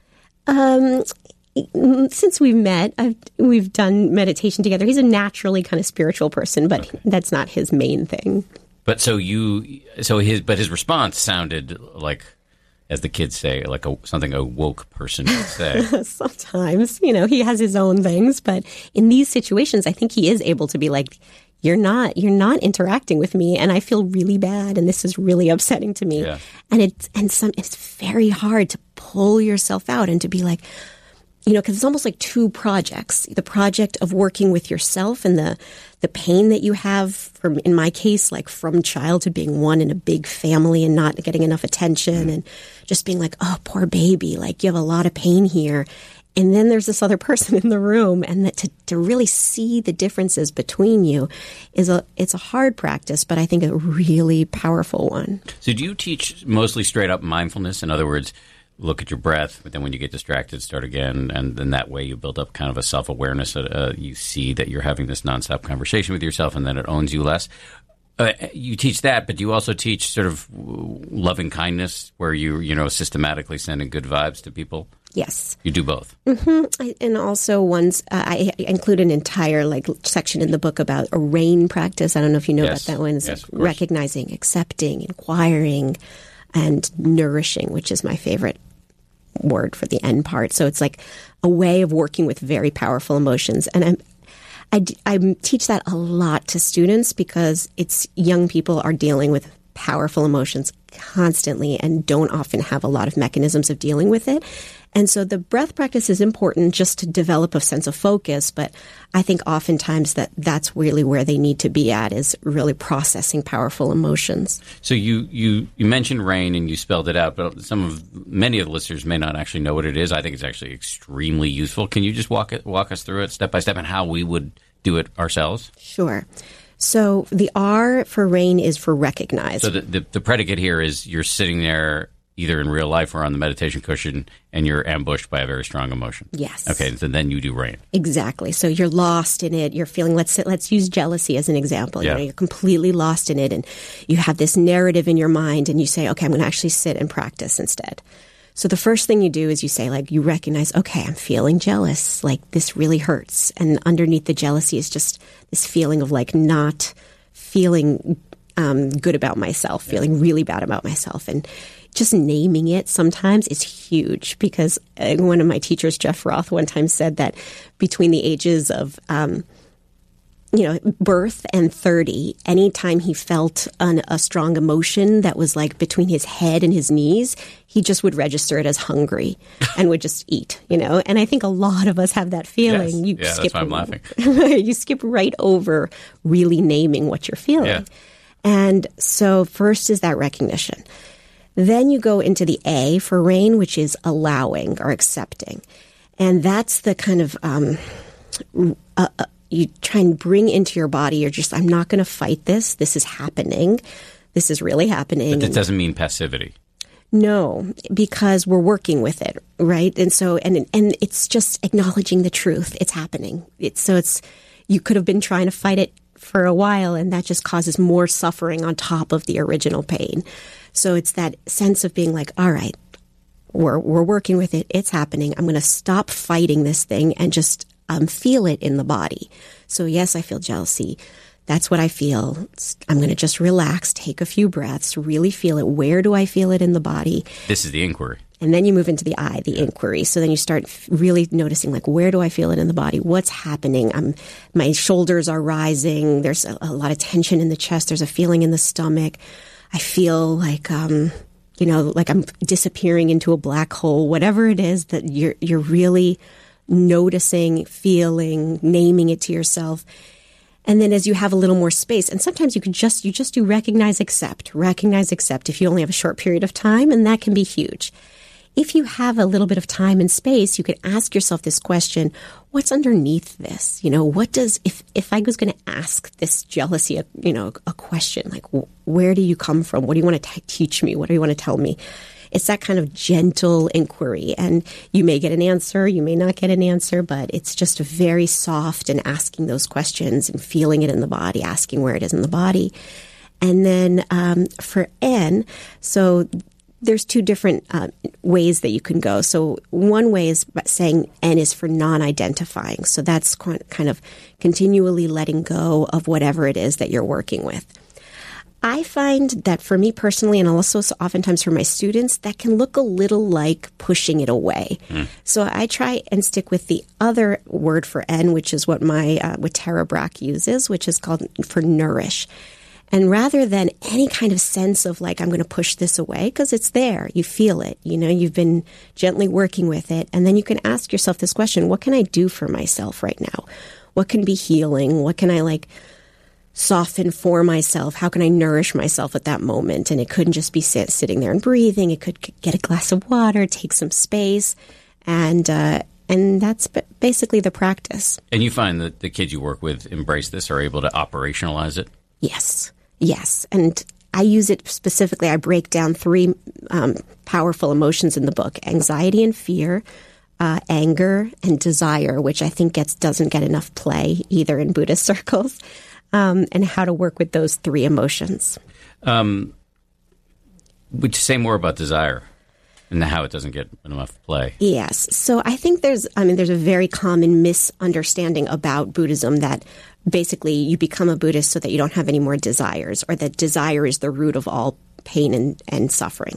Since we've met, we've done meditation together. He's a naturally kind of spiritual person, but that's not his main thing. But his response sounded like, as the kids say, like something a woke person would say. Sometimes, he has his own things, but in these situations, I think he is able to be like, you're not interacting with me, and I feel really bad, and this is really upsetting to me. Yeah. And it's very hard to pull yourself out and to be like, because it's almost like two projects. The project of working with yourself and the pain that you have from, in my case, like from childhood being one in a big family and not getting enough attention and just being like, oh, poor baby, like you have a lot of pain here. And then there's this other person in the room, and that to really see the differences between you it's a hard practice, but I think a really powerful one. So do you teach mostly straight up mindfulness? In other words, look at your breath, but then when you get distracted, start again, and then that way you build up kind of a self-awareness. You see that you're having this nonstop conversation with yourself, and then it owns you less. You teach that, but do you also teach sort of loving kindness, where you systematically sending good vibes to people? Yes. You do both. Mm-hmm. And also I include an entire section in the book about a RAIN practice. I don't know if you know about that one. It's yes, recognizing, accepting, inquiring, and nourishing, which is my favorite word for the end part. So it's like a way of working with very powerful emotions. And I teach that a lot to students because young people are dealing with powerful emotions constantly and don't often have a lot of mechanisms of dealing with it. And so the breath practice is important just to develop a sense of focus, but I think oftentimes that's really where they need to be at, is really processing powerful emotions. So you mentioned RAIN and you spelled it out, but many of the listeners may not actually know what it is. I think it's actually extremely useful. Can you just walk us through it step by step and how we would do it ourselves? Sure. So the R for RAIN is for recognize. So the predicate here is you're sitting there either in real life or on the meditation cushion, and you're ambushed by a very strong emotion. Yes. Okay, so then you do RAIN. Exactly. So you're lost in it. You're feeling, let's use jealousy as an example. Yeah. You're completely lost in it, and you have this narrative in your mind, and you say, okay, I'm going to actually sit and practice instead. So the first thing you do is you say, you recognize, okay, I'm feeling jealous. This really hurts. And underneath the jealousy is just this feeling of not feeling good about myself, feeling really bad about myself. And just naming it sometimes is huge, because one of my teachers, Jeff Roth, one time said that between the ages of birth and 30, anytime he felt a strong emotion that was between his head and his knees, he just would register it as hungry and would just eat, And I think a lot of us have that feeling. Yes. That's why I'm laughing. You skip right over really naming what you're feeling. Yeah. And so first is that recognition. Then you go into the A for RAIN, which is allowing or accepting. And that's the kind of you try and bring into your body, you're just, I'm not going to fight this. This is happening. This is really happening. But that doesn't mean passivity. No, because we're working with it, right? And so, and it's just acknowledging the truth. It's happening. You could have been trying to fight it for a while, and that just causes more suffering on top of the original pain. So it's that sense of being all right, we're working with it. It's happening. I'm going to stop fighting this thing and just feel it in the body. So yes, I feel jealousy. That's what I feel. I'm going to just relax, take a few breaths, really feel it. Where do I feel it in the body? This is the inquiry. And then you move into the I, the inquiry. So then you start really noticing, where do I feel it in the body? What's happening? My shoulders are rising. There's a lot of tension in the chest. There's a feeling in the stomach. I feel like I'm disappearing into a black hole. Whatever it is that you're really noticing, feeling, naming it to yourself. And then as you have a little more space, and sometimes you just do recognize, accept if you only have a short period of time, and that can be huge. If you have a little bit of time and space, you could ask yourself this question: what's underneath this? If I was going to ask this jealousy, a question where do you come from? What do you want to teach me? What do you want to tell me? It's that kind of gentle inquiry, and you may get an answer, you may not get an answer, but it's just very soft and asking those questions and feeling it in the body, asking where it is in the body. And then for N, so there's two different ways that you can go. So one way is saying N is for non-identifying. So that's kind of continually letting go of whatever it is that you're working with. I find that for me personally, and also oftentimes for my students, that can look a little like pushing it away. So I try and stick with the other word for N, which is what Tara Brach uses, which is called for nourish. And rather than any kind of sense of like, I'm going to push this away, because it's there, you feel it, you've been gently working with it. And then you can ask yourself this question: what can I do for myself right now? What can be healing? What can I soften for myself? How can I nourish myself at that moment? And it couldn't just be sitting there and breathing. It could get a glass of water, take some space, and that's basically the practice. And you find that the kids you work with embrace this, are able to operationalize it? Yes. And I use it specifically. I break down 3 powerful emotions in the book: anxiety and fear, anger and desire, which I think doesn't get enough play either in Buddhist circles, and how to work with those 3 emotions. Would you say more about desire and how it doesn't get enough play? Yes. So I think there's a very common misunderstanding about Buddhism that basically you become a Buddhist so that you don't have any more desires, or that desire is the root of all pain and suffering.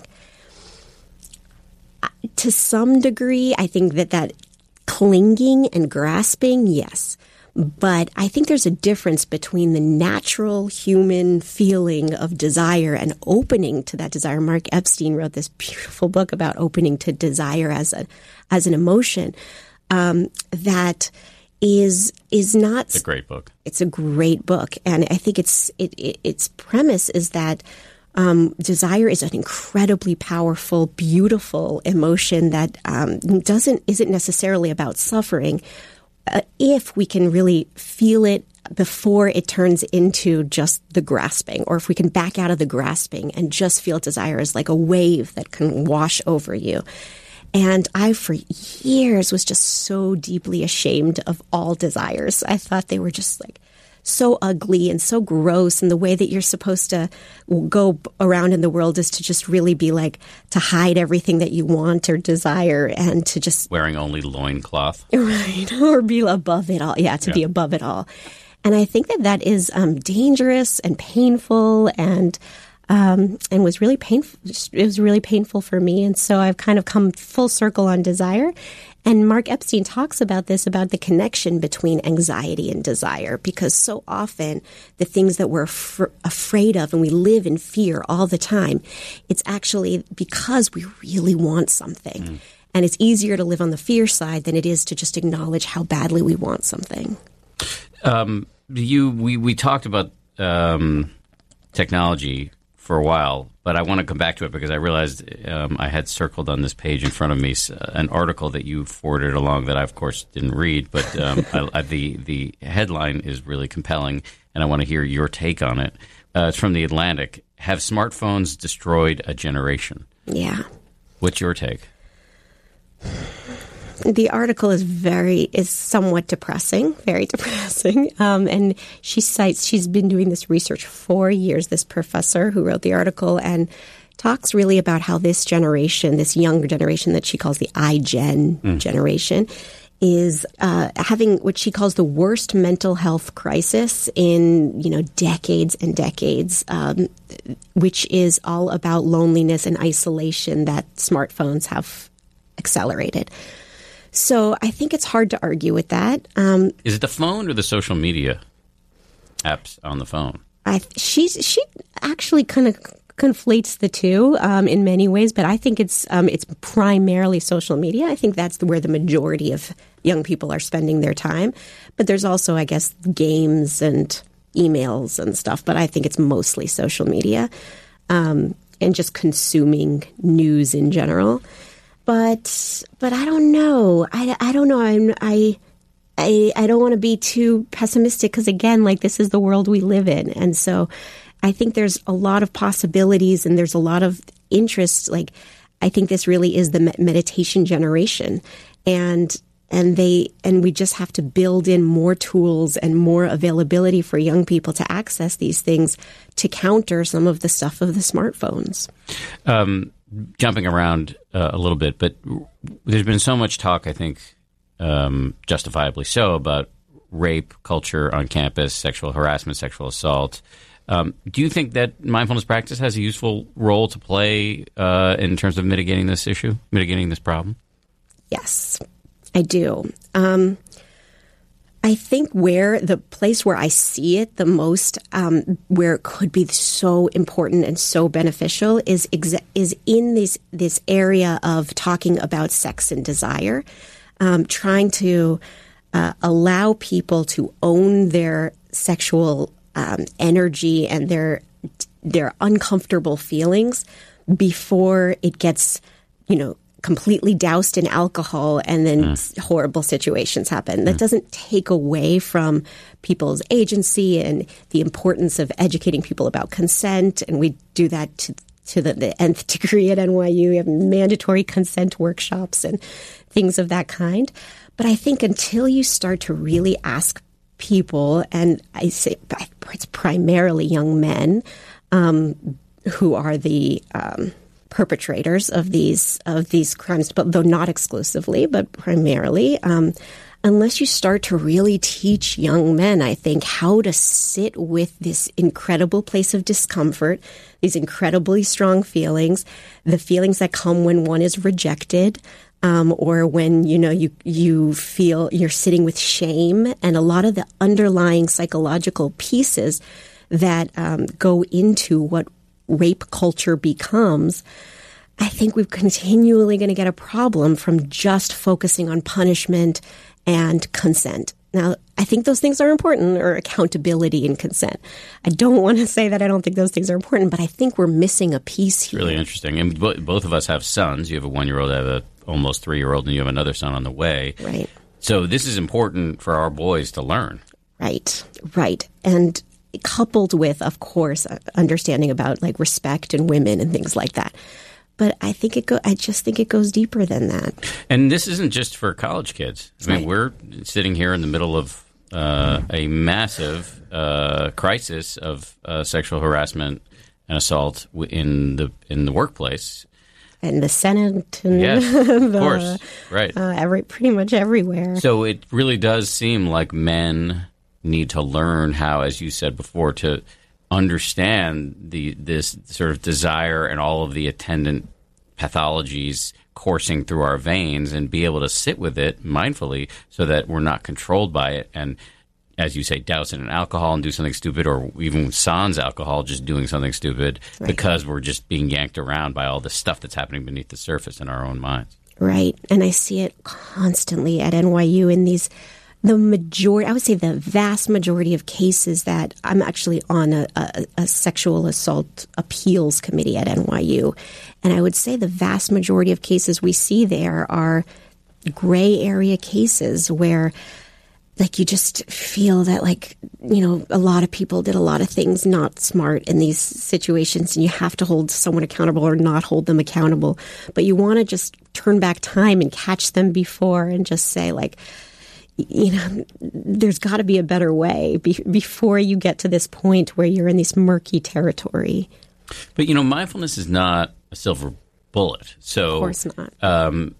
To some degree, I think that clinging and grasping, yes. But I think there's a difference between the natural human feeling of desire and opening to that desire. Mark Epstein wrote this beautiful book about opening to desire as an emotion that is not. It's a great book. It's a great book, and I think its premise is that desire is an incredibly powerful, beautiful emotion that isn't necessarily about suffering. If we can really feel it before it turns into just the grasping, or if we can back out of the grasping and just feel desire as like a wave that can wash over you. And I, for years, was just so deeply ashamed of all desires. I thought they were just so ugly and so gross, and the way that you're supposed to go around in the world is to just really be to hide everything that you want or desire, and to just wearing only loincloth, right, or be above it all. Yeah, to be above it all. And I think that is dangerous and painful, and was really painful. It was really painful for me, and so I've kind of come full circle on desire. And Mark Epstein talks about this, about the connection between anxiety and desire, because so often the things that we're afraid of and we live in fear all the time, it's actually because we really want something. And it's easier to live on the fear side than it is to just acknowledge how badly we want something. We talked about technology for a while, but I want to come back to it because I realized I had circled on this page in front of me an article that you forwarded along that I, of course, didn't read, but the headline is really compelling, and I want to hear your take on it. It's from The Atlantic. Have smartphones destroyed a generation? Yeah. What's your take? The article is somewhat depressing, very depressing. And she's been doing this research for years, this professor who wrote the article, and talks really about how this generation, this younger generation that she calls the iGen generation, is having what she calls the worst mental health crisis in, decades and decades, which is all about loneliness and isolation that smartphones have accelerated. So I think it's hard to argue with that. Is it the phone or the social media apps on the phone? She actually kind of conflates the two in many ways, but I think it's primarily social media. I think that's where the majority of young people are spending their time. But there's also, I guess, games and emails and stuff. But I think it's mostly social media and just consuming news in general. But I don't know. I don't know. I don't want to be too pessimistic because, again, this is the world we live in. And so I think there's a lot of possibilities and there's a lot of interest. I think this really is the meditation generation. And we just have to build in more tools and more availability for young people to access these things to counter some of the stuff of the smartphones. Jumping around a little bit, but there's been so much talk, I think, justifiably so, about rape culture on campus, sexual harassment, sexual assault. Do you think that mindfulness practice has a useful role to play in terms of mitigating this issue, mitigating this problem? Yes, I do. I think where the place where I see it the most, where it could be so important and so beneficial, is in this area of talking about sex and desire, trying to allow people to own their sexual energy and their uncomfortable feelings before it gets, completely doused in alcohol and then horrible situations happen. That doesn't take away from people's agency and the importance of educating people about consent. And we do that to the nth degree at NYU. We have mandatory consent workshops and things of that kind. But I think until you start to really ask people, and I say it's primarily young men who are the perpetrators of these crimes, but though not exclusively, but primarily, unless you start to really teach young men, I think, how to sit with this incredible place of discomfort, these incredibly strong feelings, the feelings that come when one is rejected, or when, you feel you're sitting with shame, and a lot of the underlying psychological pieces that go into what rape culture becomes. I think we're continually going to get a problem from just focusing on punishment and consent. Now, I think those things are important, or accountability and consent. I don't want to say that I don't think those things are important, but I think we're missing a piece here. Really interesting. And both of us have sons. You have a 1-year-old, I have a almost 3-year-old, and you have another son on the way. Right. So this is important for our boys to learn. Right. And coupled with, of course, understanding about like respect and women and things like that. But I just think it goes deeper than that. And this isn't just for college kids. I mean, we're sitting here in the middle of a massive crisis of sexual harassment and assault in the workplace. And the Senate, and of course, right? Pretty much everywhere. So it really does seem like men need to learn how, as you said before, to understand this sort of desire and all of the attendant pathologies coursing through our veins, and be able to sit with it mindfully so that we're not controlled by it. And as you say, douse it in alcohol and do something stupid, or even sans alcohol, just doing something stupid, because we're just being yanked around by all the stuff that's happening beneath the surface in our own minds. Right. And I see it constantly at NYU in I would say the vast majority of cases that I'm actually on a sexual assault appeals committee at NYU. And I would say the vast majority of cases we see there are gray area cases where, like, you just feel that, like, a lot of people did a lot of things not smart in these situations, and you have to hold someone accountable or not hold them accountable. But you want to just turn back time and catch them before, and just say, like, there's got to be a better way before you get to this point where you're in this murky territory. But, mindfulness is not a silver bullet. So, of course not. I'm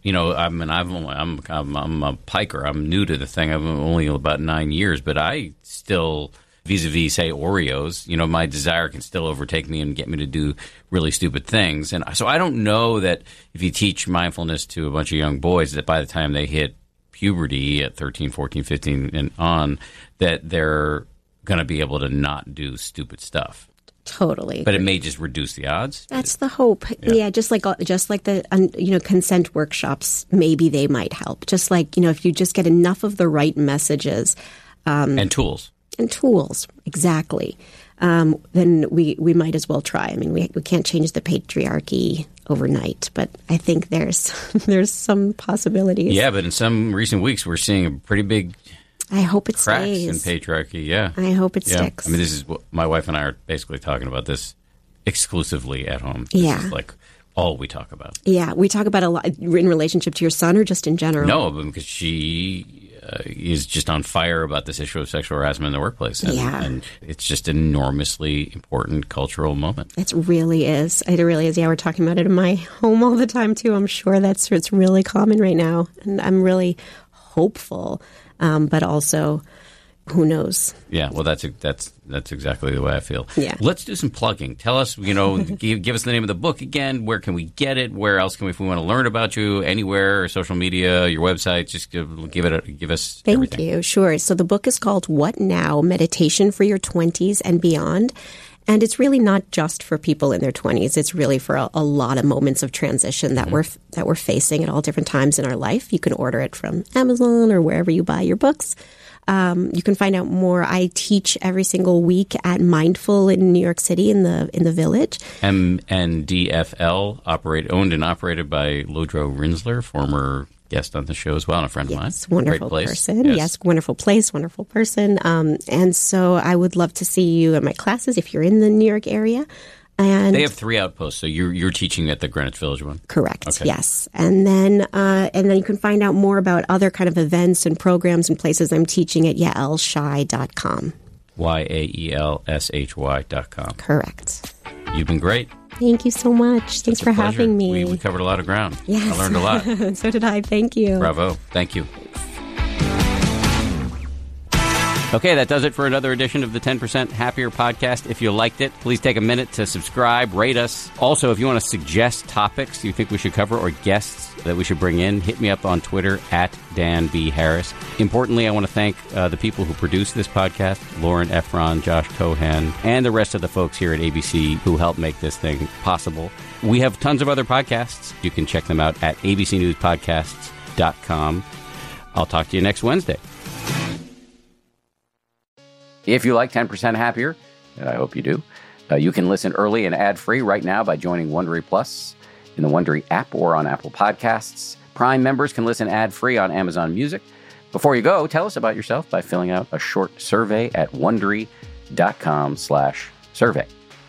a piker. I'm new to the thing. I'm only about 9 years, but I still, vis-a-vis, say, Oreos, my desire can still overtake me and get me to do really stupid things. And so I don't know that if you teach mindfulness to a bunch of young boys, that by the time they hit puberty at 13, 14, 15 and on, that they're going to be able to not do stupid stuff. Totally. But it may just reduce the odds. That's the hope. Yeah, just like the consent workshops, maybe they might help. Just like, if you just get enough of the right messages. And tools. Exactly. Then we might as well try. I mean, we can't change the patriarchy overnight, but I think there's some possibilities. Yeah, but in some recent weeks, we're seeing a pretty big I hope it stays. In patriarchy, yeah. I hope it sticks. I mean, this is what my wife and I are basically talking about this exclusively at home. This is like all we talk about. Yeah, we talk about a lot in relationship to your son, or just in general? No, because she is just on fire about this issue of sexual harassment in the workplace. And it's just an enormously important cultural moment. It really is. It really is. Yeah, we're talking about it in my home all the time, too. I'm sure it's really common right now. And I'm really hopeful, but also who knows? Yeah, well, that's exactly the way I feel. Yeah. Let's do some plugging. Tell us, give us the name of the book again. Where can we get it? Where else can we, if we want to learn about you, anywhere, or social media, your website? Just give us everything. Thank you. Sure. So the book is called What Now? Meditation for Your 20s and Beyond. And it's really not just for people in their 20s. It's really for a lot of moments of transition that we're facing at all different times in our life. You can order it from Amazon or wherever you buy your books. You can find out more. I teach every single week at Mindful in New York City in the Village. MNDFL, owned and operated by Lodro Rinsler, former guest on the show as well, and a friend of mine. Wonderful person. Yes, wonderful place, wonderful person. And so I would love to see you in my classes if you're in the New York area. And they have 3 outposts, so you're teaching at the Greenwich Village one? Correct, okay. Yes. And then you can find out more about other kind of events and programs and places I'm teaching at yaelshai.com. YAELSHY.com. Correct. You've been great. Thank you so much. Thanks for having me. We covered a lot of ground. Yes. I learned a lot. So did I. Thank you. Bravo. Thank you. Okay, that does it for another edition of the 10% Happier podcast. If you liked it, please take a minute to subscribe, rate us. Also, if you want to suggest topics you think we should cover or guests that we should bring in, hit me up on Twitter at Dan B. Harris. Importantly, I want to thank the people who produce this podcast, Lauren Efron, Josh Cohan, and the rest of the folks here at ABC who help make this thing possible. We have tons of other podcasts. You can check them out at abcnewspodcasts.com. I'll talk to you next Wednesday. If you like 10% Happier, and I hope you do, you can listen early and ad-free right now by joining Wondery Plus in the Wondery app or on Apple Podcasts. Prime members can listen ad-free on Amazon Music. Before you go, tell us about yourself by filling out a short survey at Wondery.com/survey.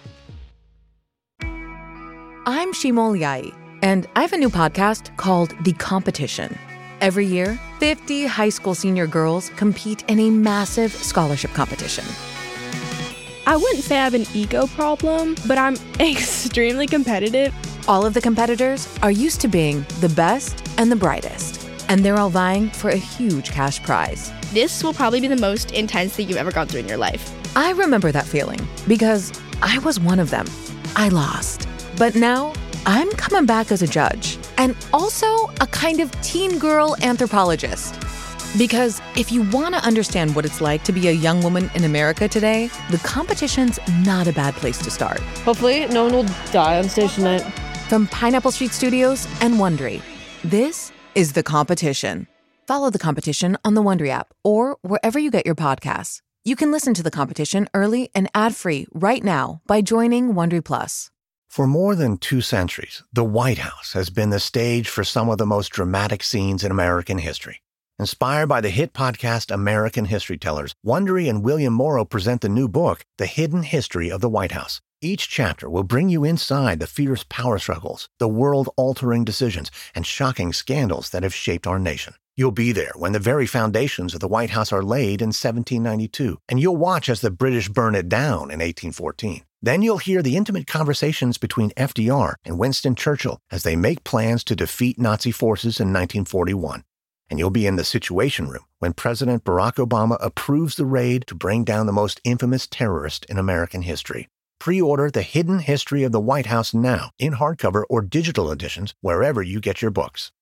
I'm Shimol Yai, and I have a new podcast called The Competition. Every year, 50 high school senior girls compete in a massive scholarship competition. I wouldn't say I have an ego problem, but I'm extremely competitive. All of the competitors are used to being the best and the brightest, and they're all vying for a huge cash prize. This will probably be the most intense thing you've ever gone through in your life. I remember that feeling because I was one of them. I lost. But now, I'm coming back as a judge and also a kind of teen girl anthropologist. Because if you want to understand what it's like to be a young woman in America today, the competition's not a bad place to start. Hopefully, no one will die on stage tonight. From Pineapple Street Studios and Wondery, this is The Competition. Follow The Competition on the Wondery app or wherever you get your podcasts. You can listen to The Competition early and ad-free right now by joining Wondery Plus. For more than 2 centuries, the White House has been the stage for some of the most dramatic scenes in American history. Inspired by the hit podcast American History Tellers, Wondery and William Morrow present the new book, The Hidden History of the White House. Each chapter will bring you inside the fierce power struggles, the world-altering decisions, and shocking scandals that have shaped our nation. You'll be there when the very foundations of the White House are laid in 1792, and you'll watch as the British burn it down in 1814. Then you'll hear the intimate conversations between FDR and Winston Churchill as they make plans to defeat Nazi forces in 1941. And you'll be in the Situation Room when President Barack Obama approves the raid to bring down the most infamous terrorist in American history. Pre-order The Hidden History of the White House now in hardcover or digital editions wherever you get your books.